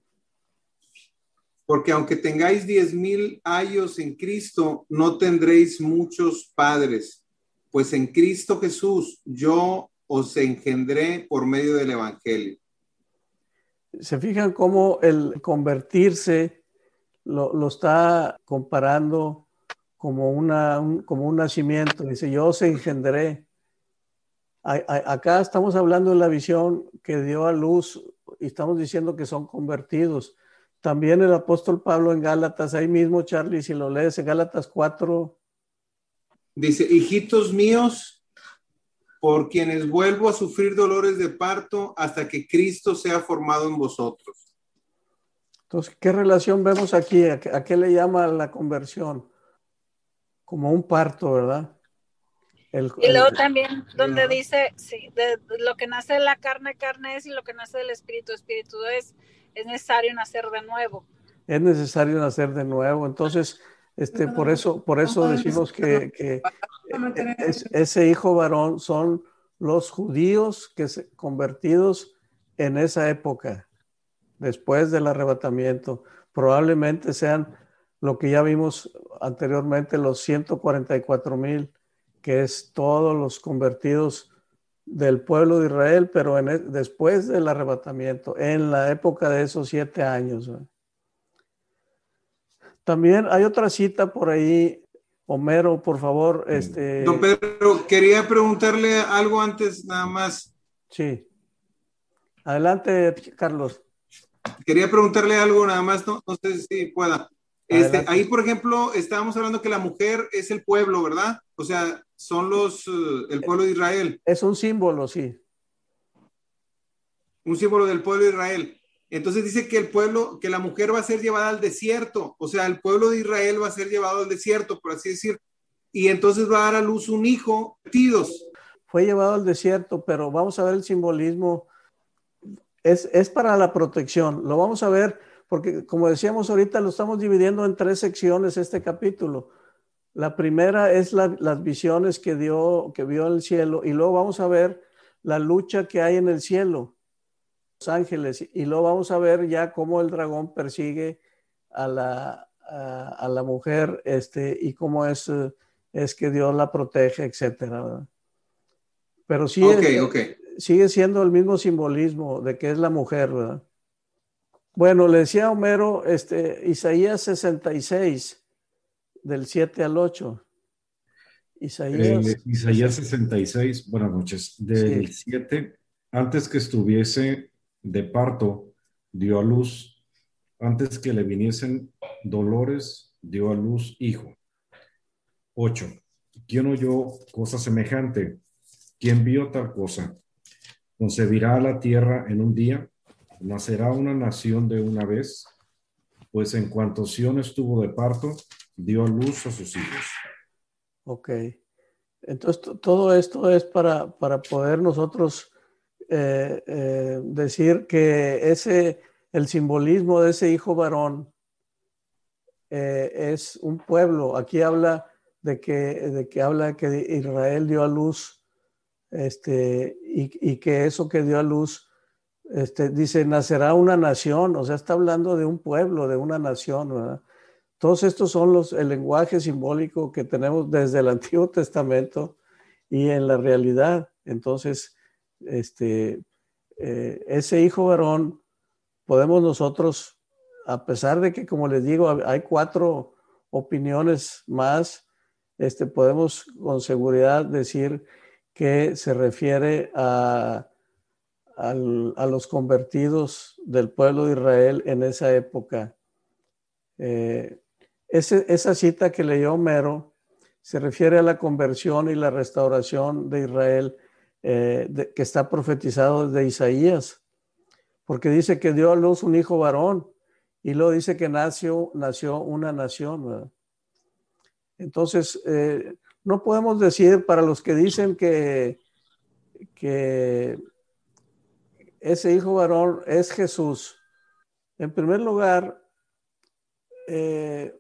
Porque aunque tengáis diez mil años en Cristo, no tendréis muchos padres, pues en Cristo Jesús yo os engendré por medio del Evangelio. Se fijan cómo el convertirse lo, lo está comparando como, una, un, como un nacimiento. Dice, yo os engendré. A, a, acá estamos hablando de la visión que dio a luz y estamos diciendo que son convertidos. También el apóstol Pablo en Gálatas, ahí mismo, Charlie, si lo lees en Gálatas cuatro. Dice, hijitos míos, por quienes vuelvo a sufrir dolores de parto hasta que Cristo sea formado en vosotros. Entonces, ¿qué relación vemos aquí? ¿A qué, a qué le llama la conversión? Como un parto, ¿verdad? El, y luego el, también donde yeah. dice, sí, de, de lo que nace de la carne, carne es, y lo que nace del espíritu, espíritu es, es necesario nacer de nuevo. Es necesario nacer de nuevo. Entonces, este, por eso, por eso decimos que, que es, ese hijo varón son los judíos que se convertidos en esa época, después del arrebatamiento. Probablemente sean lo que ya vimos anteriormente, los ciento cuarenta y cuatro mil, que es todos los convertidos del pueblo de Israel, pero en el, después del arrebatamiento, en la época de esos siete años. ¿eh? También hay otra cita por ahí, Homero, por favor. Este... Don Pedro, quería preguntarle algo antes nada más. Sí. Adelante, Carlos. Quería preguntarle algo nada más, no, no sé si pueda. Este, ahí, por ejemplo, estábamos hablando que la mujer es el pueblo, ¿verdad? O sea, son los, uh, el pueblo de Israel. Es un símbolo, sí. Un símbolo del pueblo de Israel. Entonces dice que el pueblo, que la mujer va a ser llevada al desierto. O sea, el pueblo de Israel va a ser llevado al desierto, por así decir. Y entonces va a dar a luz un hijo, tidos. Fue llevado al desierto, pero vamos a ver el simbolismo. Es, es para la protección. Lo vamos a ver porque, como decíamos ahorita, lo estamos dividiendo en tres secciones este capítulo. La primera es la, las visiones que dio, que vio en el cielo, y luego vamos a ver la lucha que hay en el cielo, los ángeles, y luego vamos a ver ya cómo el dragón persigue a la, a, a la mujer, este, y cómo es, es que Dios la protege, etcétera, ¿verdad? Pero sí, okay, es, okay. sigue siendo el mismo simbolismo de que es la mujer, ¿verdad? Bueno, le decía a Homero, este, Isaías sesenta y seis, del siete al ocho. Isaías, eh, Isaías sesenta y seis, buenas noches, del sí. siete, antes que estuviese de parto, dio a luz, antes que le viniesen dolores, dio a luz hijo. ocho. ¿Quién oyó cosa semejante? ¿Quién vio tal cosa? ¿Concebirá la tierra en un día? nacerá una nación de una vez, pues en cuanto Sión estuvo de parto, dio a luz a sus hijos. Ok. Entonces, t- todo esto es para, para poder nosotros eh, eh, decir que ese, el simbolismo de ese hijo varón eh, es un pueblo. Aquí habla de que, de que habla que Israel dio a luz, este, y, y que eso que dio a luz, este, dice, nacerá una nación, o sea, está hablando de un pueblo, de una nación, ¿verdad? Todos estos son los, el lenguaje simbólico que tenemos desde el Antiguo Testamento y en la realidad. Entonces, este, eh, ese hijo varón, podemos nosotros, a pesar de que, como les digo, hay cuatro opiniones más, este, podemos con seguridad decir que se refiere a, al, a los convertidos del pueblo de Israel en esa época. Eh, ese, esa cita que leyó Homero se refiere a la conversión y la restauración de Israel, eh, de, que está profetizado desde Isaías, porque dice que dio a luz un hijo varón y luego dice que nació, nació una nación, ¿verdad? Entonces, eh, no podemos decir, para los que dicen que, que ese hijo varón es Jesús, en primer lugar, eh,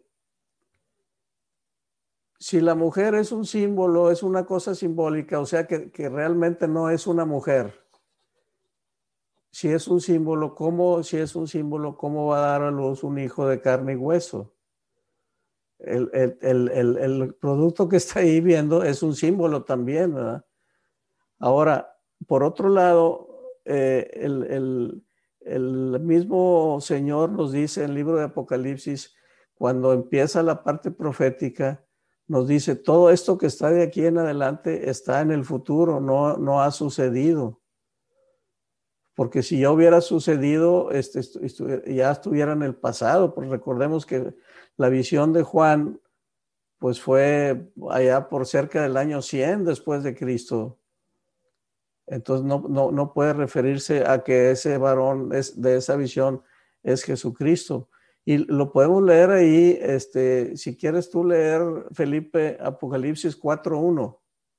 si la mujer es un símbolo, es una cosa simbólica, o sea que, que realmente no es una mujer. Si es un símbolo, ¿cómo, si es un símbolo, cómo va a dar a luz un hijo de carne y hueso? El, el, el, el, el producto que está ahí viendo es un símbolo también, ¿verdad? Ahora, por otro lado, eh, el, el, el mismo Señor nos dice en el libro de Apocalipsis, cuando empieza la parte profética, nos dice, todo esto que está de aquí en adelante está en el futuro, no, no ha sucedido. Porque si ya hubiera sucedido, este, estu ya estuviera en el pasado. Pues recordemos que la visión de Juan pues fue allá por cerca del año cien después de Cristo. Entonces no, no, no puede referirse a que ese varón es, de esa visión es Jesucristo. Y lo podemos leer ahí, este, si quieres tú leer, Felipe, Apocalipsis cuatro uno.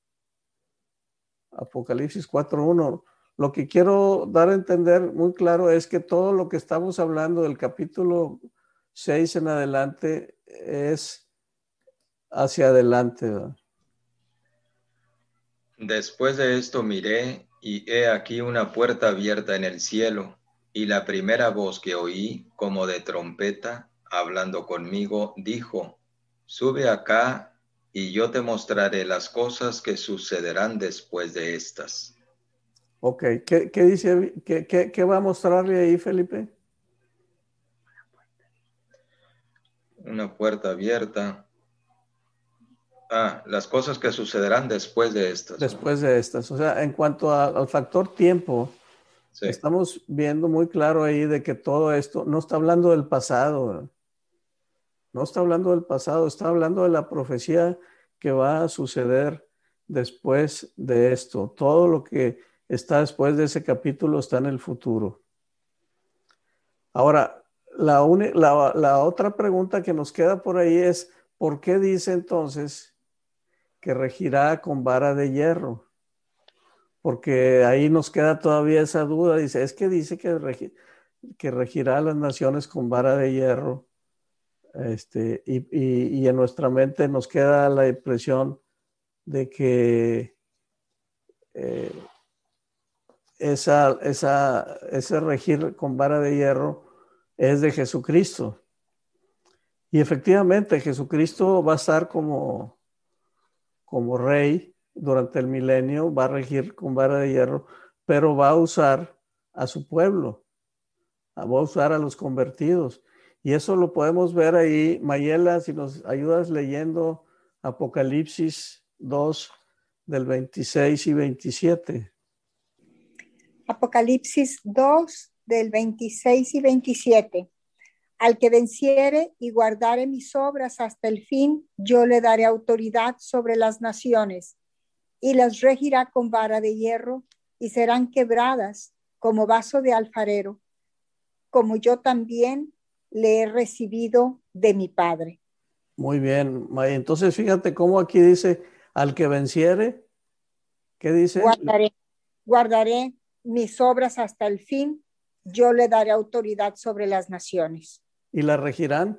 Apocalipsis cuatro uno. Lo que quiero dar a entender muy claro es que todo lo que estamos hablando del capítulo seis en adelante es hacia adelante, ¿verdad? Después de esto miré, y he aquí una puerta abierta en el cielo, y la primera voz que oí, como de trompeta, hablando conmigo, dijo, sube acá, y yo te mostraré las cosas que sucederán después de estas. Ok, ¿qué, qué dice, qué, qué, qué va a mostrarle ahí, Felipe? Una puerta abierta. Ah, las cosas que sucederán después de estas. Después de estas. O sea, en cuanto a, al factor tiempo, sí, estamos viendo muy claro ahí de que todo esto no está hablando del pasado, ¿verdad? No está hablando del pasado, está hablando de la profecía que va a suceder después de esto. Todo lo que está después de ese capítulo está en el futuro. Ahora, la, uni, la, la otra pregunta que nos queda por ahí es, ¿por qué dice entonces que regirá con vara de hierro? Porque ahí nos queda todavía esa duda. Dice, es que dice que, regi, que regirá a las naciones con vara de hierro. Este, y, y, y en nuestra mente nos queda la impresión de que eh, esa, esa, ese regir con vara de hierro es de Jesucristo. Y efectivamente Jesucristo va a estar como, como rey durante el milenio, va a regir con vara de hierro, pero va a usar a su pueblo, va a usar a los convertidos. Y eso lo podemos ver ahí. Mayela, si nos ayudas leyendo Apocalipsis dos, del veintiséis y veintisiete. Apocalipsis dos, del veintiséis y veintisiete. Al que venciere y guardare mis obras hasta el fin, yo le daré autoridad sobre las naciones, y las regirá con vara de hierro, y serán quebradas como vaso de alfarero, como yo también le he recibido de mi Padre. Muy bien, Maya. Entonces fíjate cómo aquí dice, al que venciere, ¿qué dice? Guardaré, guardaré mis obras hasta el fin, yo le daré autoridad sobre las naciones. ¿Y la regirán?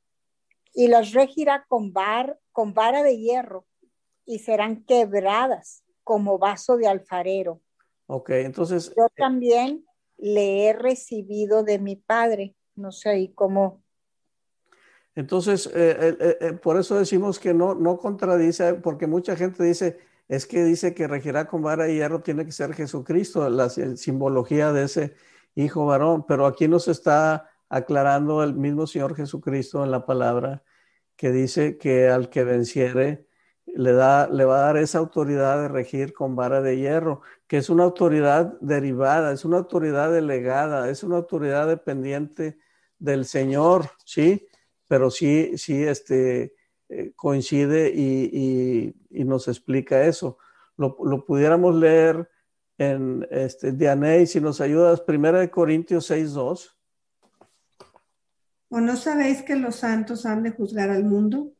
Y las regirá con, bar, con vara de hierro, y serán quebradas como vaso de alfarero. Ok, entonces... Yo también le he recibido de mi Padre. No sé, ¿y cómo? Entonces, eh, eh, eh, por eso decimos que no, no contradice, porque mucha gente dice, es que dice que regirá con vara de hierro, tiene que ser Jesucristo, la simbología de ese hijo varón, pero aquí nos está aclarando el mismo Señor Jesucristo en la palabra, que dice que al que venciere le, da, le va a dar esa autoridad de regir con vara de hierro, que es una autoridad derivada, es una autoridad delegada, es una autoridad dependiente del Señor, ¿sí? Pero sí, sí este, eh, coincide y, y, y nos explica eso. Lo, lo pudiéramos leer en este, Dianey, si nos ayudas, primera de Corintios seis dos. ¿O no sabéis que los santos han de juzgar al mundo?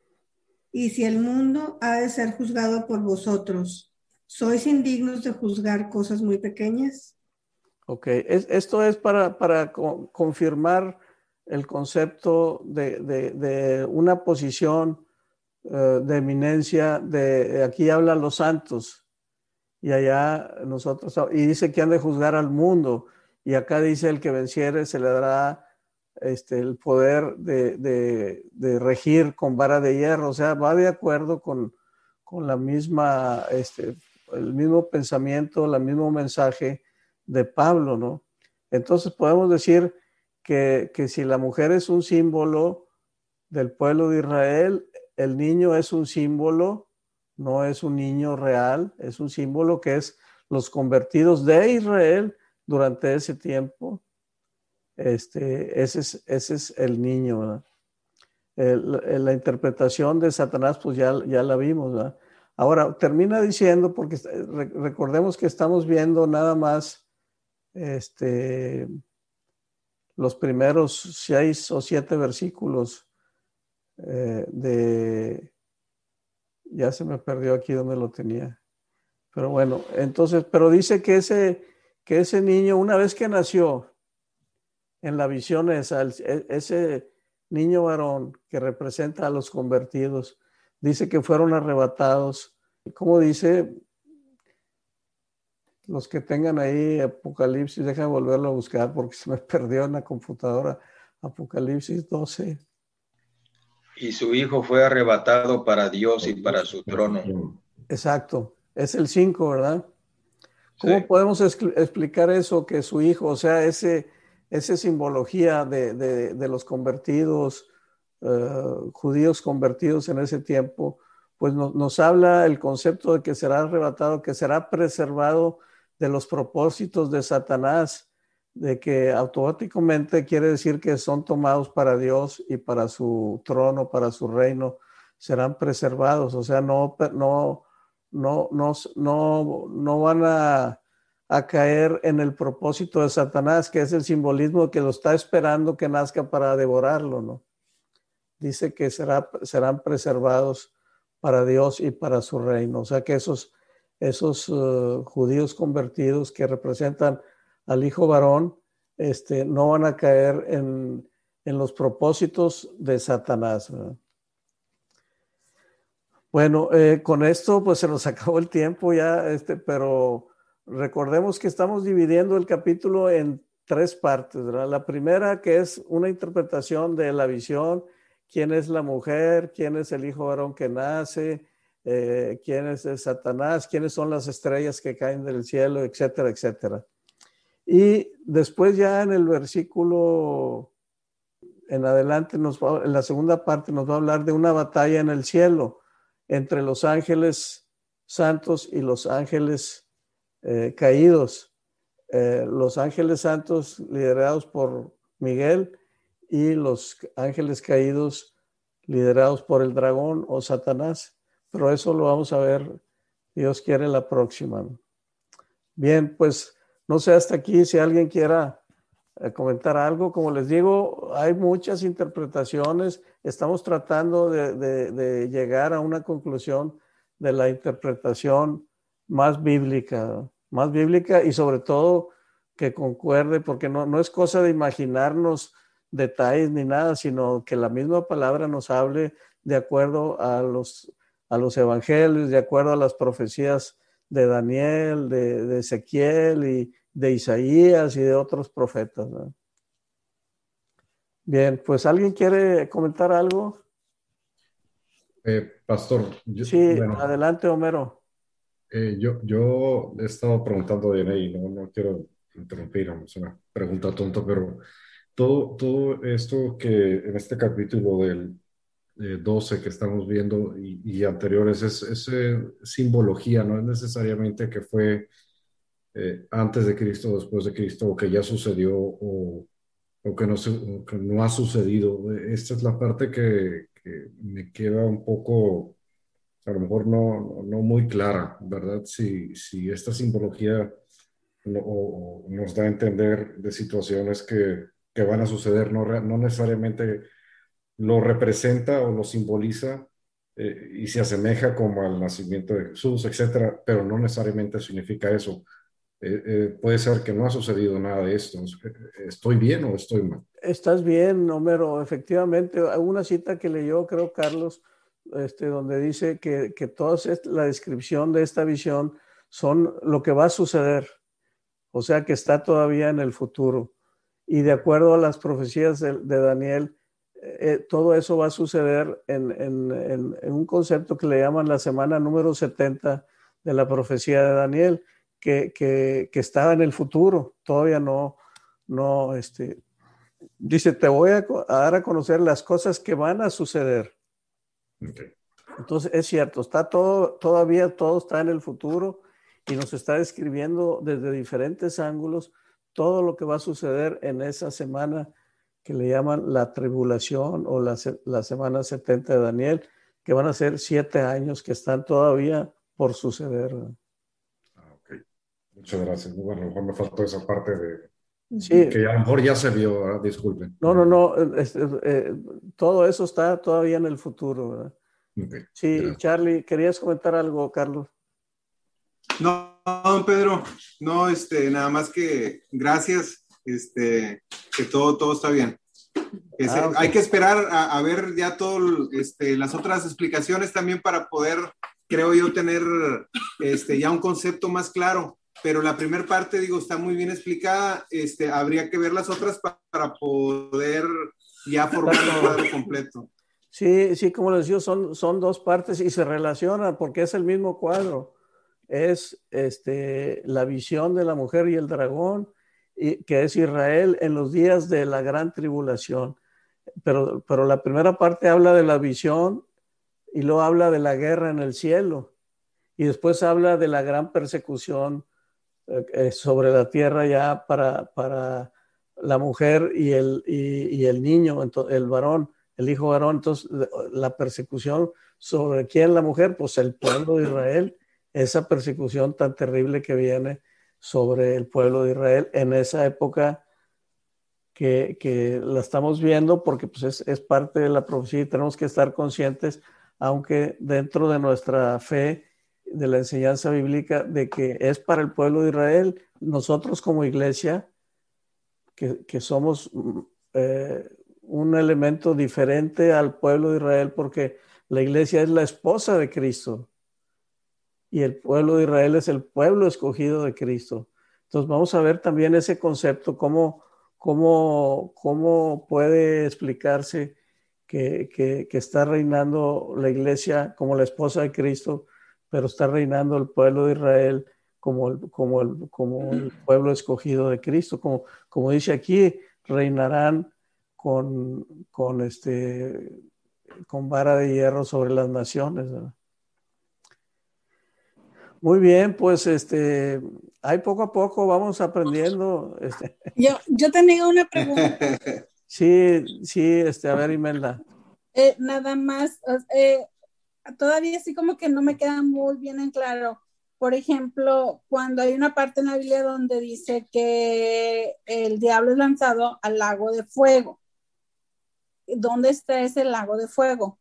Y si el mundo ha de ser juzgado por vosotros, ¿sois indignos de juzgar cosas muy pequeñas? Ok, es, esto es para, para co- confirmar el concepto de, de, de una posición uh, de eminencia, de aquí hablan los santos y allá nosotros, y dice que han de juzgar al mundo, y acá dice el que venciere se le dará este, el poder de, de, de regir con vara de hierro, o sea, va de acuerdo con, con la misma, este, el mismo pensamiento, el mismo mensaje de Pablo, ¿no? Entonces podemos decir que, que si la mujer es un símbolo del pueblo de Israel, el niño es un símbolo, no es un niño real, es un símbolo que es los convertidos de Israel durante ese tiempo. Este, ese, es, ese es el niño, ¿verdad? El, la interpretación de Satanás, pues ya, ya la vimos, ¿verdad? Ahora, termina diciendo, porque recordemos que estamos viendo nada más este, los primeros seis o siete versículos eh, de... Ya se me perdió aquí donde lo tenía. Pero bueno, entonces, pero dice que ese, que ese niño, una vez que nació, en la visión esa, ese niño varón que representa a los convertidos, dice que fueron arrebatados. ¿Cómo dice? Los que tengan ahí Apocalipsis, déjame volverlo a buscar porque se me perdió en la computadora. Apocalipsis doce. Y su hijo fue arrebatado para Dios y para su trono. Exacto, es el cinco, ¿verdad? ¿Cómo Sí. podemos explicar eso? Que su hijo, o sea, ese, esa simbología de, de, de los convertidos, uh, judíos convertidos en ese tiempo, pues no, nos habla el concepto de que será arrebatado, que será preservado de los propósitos de Satanás, de que automáticamente quiere decir que son tomados para Dios y para su trono, para su reino, serán preservados, o sea, no... no No, no, no, no van a, a caer en el propósito de Satanás, que es el simbolismo que lo está esperando que nazca para devorarlo, ¿no? Dice que será, serán preservados para Dios y para su reino. O sea que esos, esos uh, judíos convertidos que representan al hijo varón, este, no van a caer en, en los propósitos de Satanás, ¿verdad? Bueno, eh, con esto pues se nos acabó el tiempo ya, este, pero recordemos que estamos dividiendo el capítulo en tres partes, ¿verdad? La primera, que es una interpretación de la visión, quién es la mujer, quién es el hijo varón que nace, eh, quién es el Satanás, quiénes son las estrellas que caen del cielo, etcétera, etcétera. Y después ya en el versículo en adelante, nos va, en la segunda parte nos va a hablar de una batalla en el cielo entre los ángeles santos y los ángeles eh, caídos. Eh, los ángeles santos liderados por Miguel y los ángeles caídos liderados por el dragón o Satanás. Pero eso lo vamos a ver, Dios quiere, la próxima. Bien, pues no sé hasta aquí si alguien quiera eh, comentar algo. Como les digo, hay muchas interpretaciones. Estamos tratando de, de, de llegar a una conclusión de la interpretación más bíblica, más bíblica y sobre todo que concuerde, porque no, no es cosa de imaginarnos detalles ni nada, sino que la misma palabra nos hable de acuerdo a los, a los evangelios, de acuerdo a las profecías de Daniel, de, de Ezequiel y de Isaías y de otros profetas, ¿no? Bien, pues ¿alguien quiere comentar algo? Eh, pastor, yo, Sí, bueno, adelante, Homero. eh, yo, yo he estado preguntando de ahí, no, no quiero interrumpir, es una pregunta tonta, pero todo, todo esto que en este capítulo del eh, doce que estamos viendo y, y anteriores es, es eh, simbología, no es necesariamente que fue eh, antes de Cristo, después de Cristo, o que ya sucedió o, o que, no, su- o que no ha sucedido. Esta es la parte que, que me queda un poco, a lo mejor no, no muy clara, ¿verdad? Si, si esta simbología no- o- o nos da a entender de situaciones que, que van a suceder, no, re- no necesariamente lo representa o lo simboliza eh, y se asemeja como al nacimiento de Jesús, etcétera, pero no necesariamente significa eso. Eh, eh, puede ser que no ha sucedido nada de esto. ¿Estoy bien o estoy mal? Estás bien, Homero. Efectivamente, hay una cita que leyó, creo, Carlos, este, donde dice que, que toda la descripción de esta visión son lo que va a suceder, o sea, que está todavía en el futuro. Y de acuerdo a las profecías de, de Daniel, eh, todo eso va a suceder en, en, en, en un concepto que le llaman la semana número setenta de la profecía de Daniel, que, que, que está en el futuro, todavía no, no, este, dice, te voy a, a dar a conocer las cosas que van a suceder. Okay. Entonces, es cierto, está todo, todavía todo está en el futuro y nos está describiendo desde diferentes ángulos todo lo que va a suceder en esa semana que le llaman la tribulación o la, la semana setenta de Daniel, que van a ser siete años que están todavía por suceder. Ah, okay. Muchas gracias. Bueno, a lo mejor me faltó esa parte de Sí. que a lo mejor ya se vio, ¿verdad? Disculpen. No, no, no, es, es, eh, todo eso está todavía en el futuro, ¿verdad? Okay. Sí, Gracias. Charlie, ¿querías comentar algo, Carlos? No, don Pedro, no, este, nada más que gracias, este, que todo, todo está bien. Ese, ah, okay. Hay que esperar a, a ver ya todo, este, las otras explicaciones también para poder, creo yo, tener este, ya un concepto más claro. Pero la primera parte, digo, está muy bien explicada. Este, habría que ver las otras para, para poder ya formar el cuadro completo. Sí, sí, como les digo, son, son dos partes y se relacionan porque es el mismo cuadro. Es este, la visión de la mujer y el dragón, y, que es Israel en los días de la gran tribulación. Pero, pero la primera parte habla de la visión y luego habla de la guerra en el cielo. Y después habla de la gran persecución eh, sobre la tierra ya para, para la mujer y el, y, y el niño, el varón, el hijo varón. Entonces, la persecución sobre quién, la mujer, pues el pueblo de Israel. Esa persecución tan terrible que viene sobre el pueblo de Israel en esa época que, que la estamos viendo porque pues es, es parte de la profecía y tenemos que estar conscientes, aunque dentro de nuestra fe, de la enseñanza bíblica, de que es para el pueblo de Israel, nosotros como iglesia, que, que somos eh, un elemento diferente al pueblo de Israel porque la iglesia es la esposa de Cristo. Y el pueblo de Israel es el pueblo escogido de Cristo. Entonces vamos a ver también ese concepto, cómo, cómo, cómo puede explicarse que, que, que está reinando la iglesia como la esposa de Cristo, pero está reinando el pueblo de Israel como el, como el, como el pueblo escogido de Cristo. Como, como dice aquí, reinarán con, con, este, con vara de hierro sobre las naciones, ¿verdad? Muy bien, pues este, ahí poco a poco vamos aprendiendo. Este. Yo, yo tenía una pregunta. Sí, sí, este, a ver, Imelda. Eh, nada más, eh, todavía así como que no me queda muy bien en claro. por ejemplo, cuando hay una parte en la Biblia donde dice que el diablo es lanzado al lago de fuego. ¿Dónde está ese lago de fuego?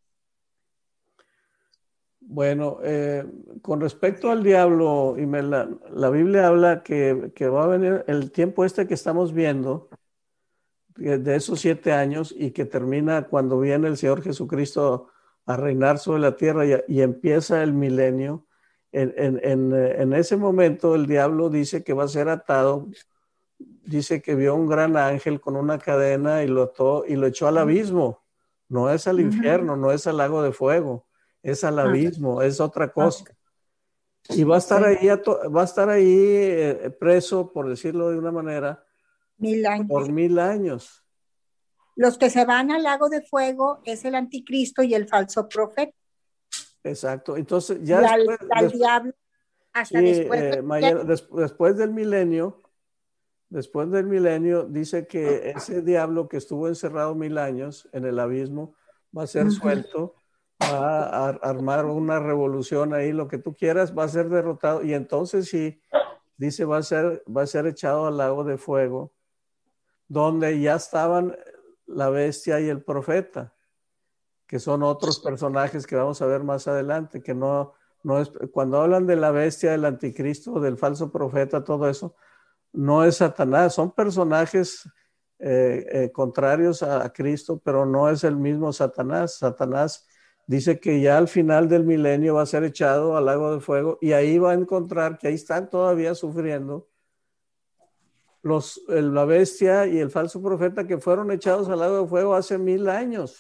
Bueno, eh, con respecto al diablo, y me la, la Biblia habla que, que va a venir el tiempo este que estamos viendo, de esos siete años, y que termina cuando viene el Señor Jesucristo a reinar sobre la tierra y, y empieza el milenio. En, en, en, en ese momento el diablo dice que va a ser atado, dice que vio un gran ángel con una cadena y lo ató y lo echó al abismo. No es al infierno, no es al lago de fuego, es al abismo, es otra cosa. Y va a estar ahí, va a estar ahí eh, preso, por decirlo de una manera, Mil años. por mil años. Los que se van al lago de fuego es el anticristo y el falso profeta. Exacto. Entonces, ya y al, después, al después, diablo hasta sí, después. eh, del Mayela, des, después del milenio, después del milenio, dice que ese diablo que estuvo encerrado mil años en el abismo va a ser uh-huh. suelto, va a, a armar una revolución ahí, lo que tú quieras, va a ser derrotado y entonces sí, dice, va a ser, va a ser echado al lago de fuego, donde ya estaban la bestia y el profeta, que son otros personajes que vamos a ver más adelante, que no, no es, cuando hablan de la bestia, del anticristo, del falso profeta, todo eso, no es Satanás, son personajes eh, eh, contrarios a, a Cristo, pero no es el mismo Satanás. Satanás dice que ya al final del milenio va a ser echado al lago de fuego y ahí va a encontrar que ahí están todavía sufriendo los, el, la bestia y el falso profeta que fueron echados al lago de fuego hace mil años.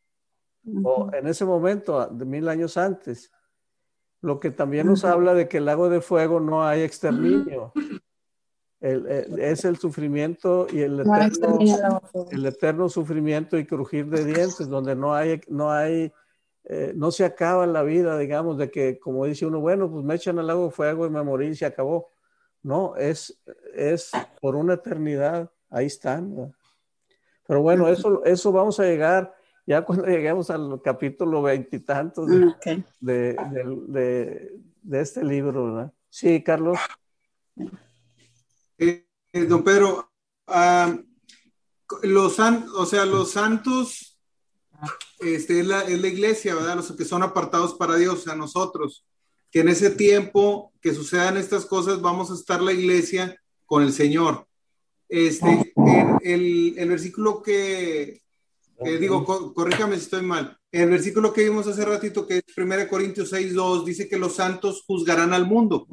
O en ese momento, de mil años antes, lo que también nos habla de que el lago de fuego no hay exterminio, el, el, es el sufrimiento y el eterno, el eterno sufrimiento y crujir de dientes, donde no hay, no hay, eh, no se acaba la vida, digamos, de que como dice uno, bueno, pues me echan al lago de fuego y me morí y se acabó. No, es, es por una eternidad, ahí están, ¿no? Pero bueno, eso, eso vamos a llegar ya cuando lleguemos al capítulo veintitantos de, okay. de, de, de, de este libro, ¿verdad? Sí, Carlos. Eh, eh, don Pedro, uh, los, san, o sea, los santos este, es, la, es la iglesia, ¿verdad? Los que son apartados para Dios, a nosotros, que en ese tiempo que sucedan estas cosas vamos a estar la iglesia con el Señor. Este, en el, el versículo que Eh, digo, co corríjame si estoy mal. El versículo que vimos hace ratito, que es primera Corintios seis, dos, dice que los santos juzgarán al mundo.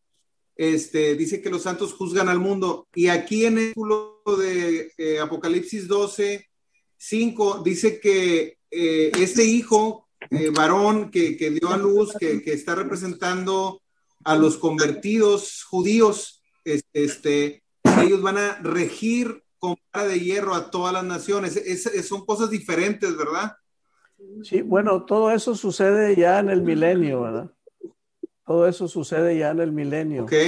Este, dice que los santos juzgan al mundo. Y aquí en el versículo de eh, Apocalipsis doce, cinco, dice que eh, este hijo, eh, varón que, que dio a luz, que, que está representando a los convertidos judíos, este, ellos van a regir con vara de hierro a todas las naciones. Es, es, son cosas diferentes, ¿verdad? Sí, bueno, todo eso sucede ya en el milenio, ¿verdad? Todo eso sucede ya en el milenio. Ok.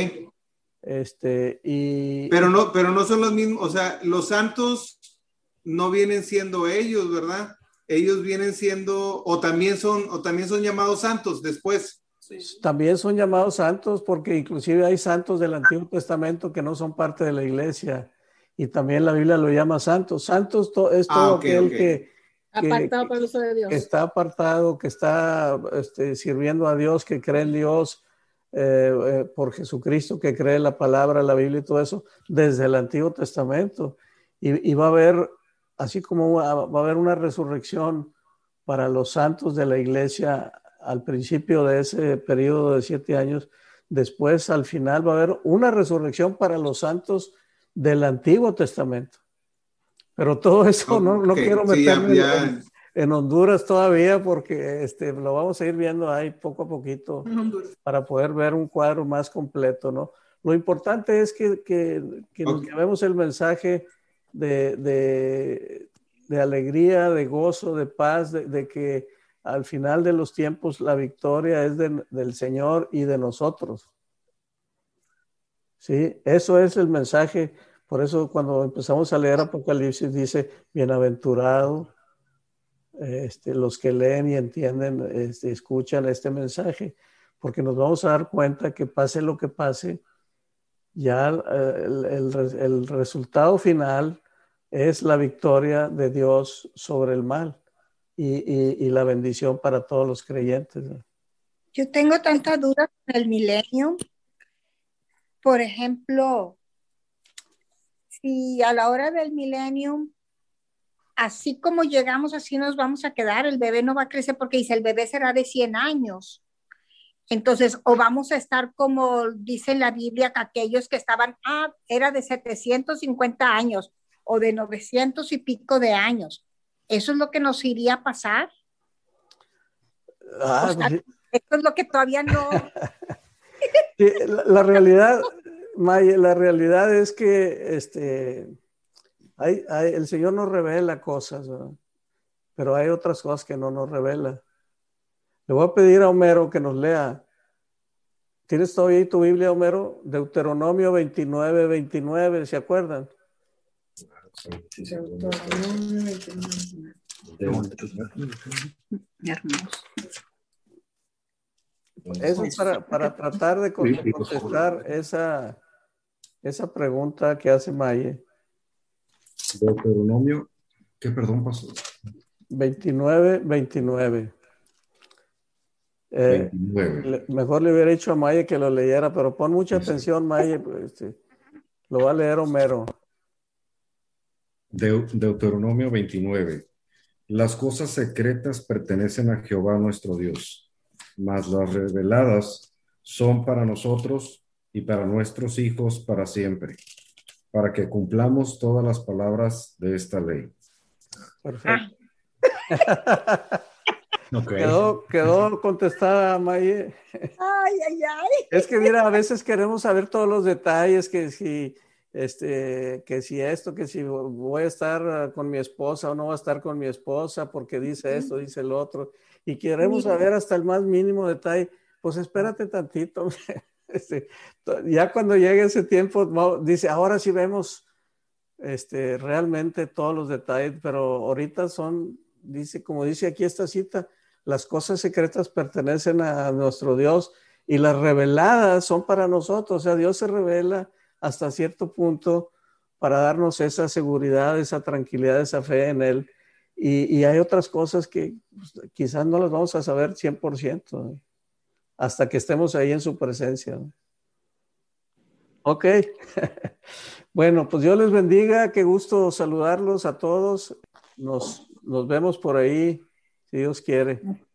Este, y... Pero no, pero no son los mismos, o sea, los santos no vienen siendo ellos, ¿verdad? Ellos vienen siendo, o también son, o también son llamados santos después. También son llamados santos porque inclusive hay santos del Antiguo Testamento que no son parte de la iglesia. Y también la Biblia lo llama santos. Santos to, es todo ah, okay, aquel okay. que, que, apartado para el uso de Dios. que está apartado, que está este, sirviendo a Dios, que cree en Dios eh, eh, por Jesucristo, que cree en la palabra, la Biblia y todo eso, desde el Antiguo Testamento. Y, y va a haber, así como va, va a haber una resurrección para los santos de la iglesia al principio de ese periodo de siete años, después al final va a haber una resurrección para los santos del Antiguo Testamento. Pero todo eso okay, no, no quiero meterme sí, ya, ya. En, en Honduras todavía porque este, lo vamos a ir viendo ahí poco a poquito para poder ver un cuadro más completo, ¿no? Lo importante es que, que, que okay. nos llevemos el mensaje de, de, de alegría, de gozo, de paz, de, de que al final de los tiempos la victoria es de, del Señor y de nosotros. Sí, eso es el mensaje. Por eso cuando empezamos a leer Apocalipsis dice, bienaventurado este, los que leen y entienden, este, escuchan este mensaje, porque nos vamos a dar cuenta que pase lo que pase, ya el, el, el resultado final es la victoria de Dios sobre el mal y, y, y la bendición para todos los creyentes. Yo tengo tantas dudas con el milenio. Por ejemplo, si a la hora del milenio, así como llegamos, así nos vamos a quedar, el bebé no va a crecer porque dice, el bebé será de cien años. Entonces, o vamos a estar como dice en la Biblia, que aquellos que estaban, ah, era de setecientos cincuenta años o de novecientos y pico de años. ¿Eso es lo que nos iría a pasar? Ah, o sea, pues, esto es lo que todavía no... sí, la, la realidad, Maya, la realidad es que este, hay, hay, el Señor nos revela cosas, ¿verdad? Pero hay otras cosas que no nos revela. Le voy a pedir a Homero que nos lea. ¿Tienes todavía ahí tu Biblia, Homero? Deuteronomio veintinueve, veintinueve, ¿se acuerdan? Deuteronomio veintinueve. Hermoso. Eso es para, para tratar de contestar esa, esa pregunta que hace Maye. Deuteronomio, ¿qué perdón pasó? veintinueve, veintinueve. Eh, veintinueve. le, mejor le hubiera dicho a Maye que lo leyera, pero pon mucha atención, Maye. Pues, este, lo va a leer Homero. De, Deuteronomio veintinueve. Las cosas secretas pertenecen a Jehová nuestro Dios, mas las reveladas son para nosotros y para nuestros hijos para siempre, para que cumplamos todas las palabras de esta ley. Perfecto. Okay. Quedó, quedó contestada, Maye. Ay, ay, ay. Es que mira, a veces queremos saber todos los detalles, que si, este, que si esto, que si voy a estar con mi esposa o no voy a estar con mi esposa, porque dice esto, dice el otro, y queremos saber hasta el más mínimo detalle. Pues espérate tantito. Este, ya cuando llegue ese tiempo, dice, ahora sí vemos este, realmente todos los detalles, pero ahorita son, dice, como dice aquí esta cita, las cosas secretas pertenecen a nuestro Dios y las reveladas son para nosotros. O sea, Dios se revela hasta cierto punto para darnos esa seguridad, esa tranquilidad, esa fe en Él. Y, y hay otras cosas que pues, quizás no las vamos a saber cien por ciento, ¿no? Hasta que estemos ahí en su presencia, ¿no? Ok. Bueno, pues Dios les bendiga. Qué gusto saludarlos a todos. Nos, nos vemos por ahí, si Dios quiere.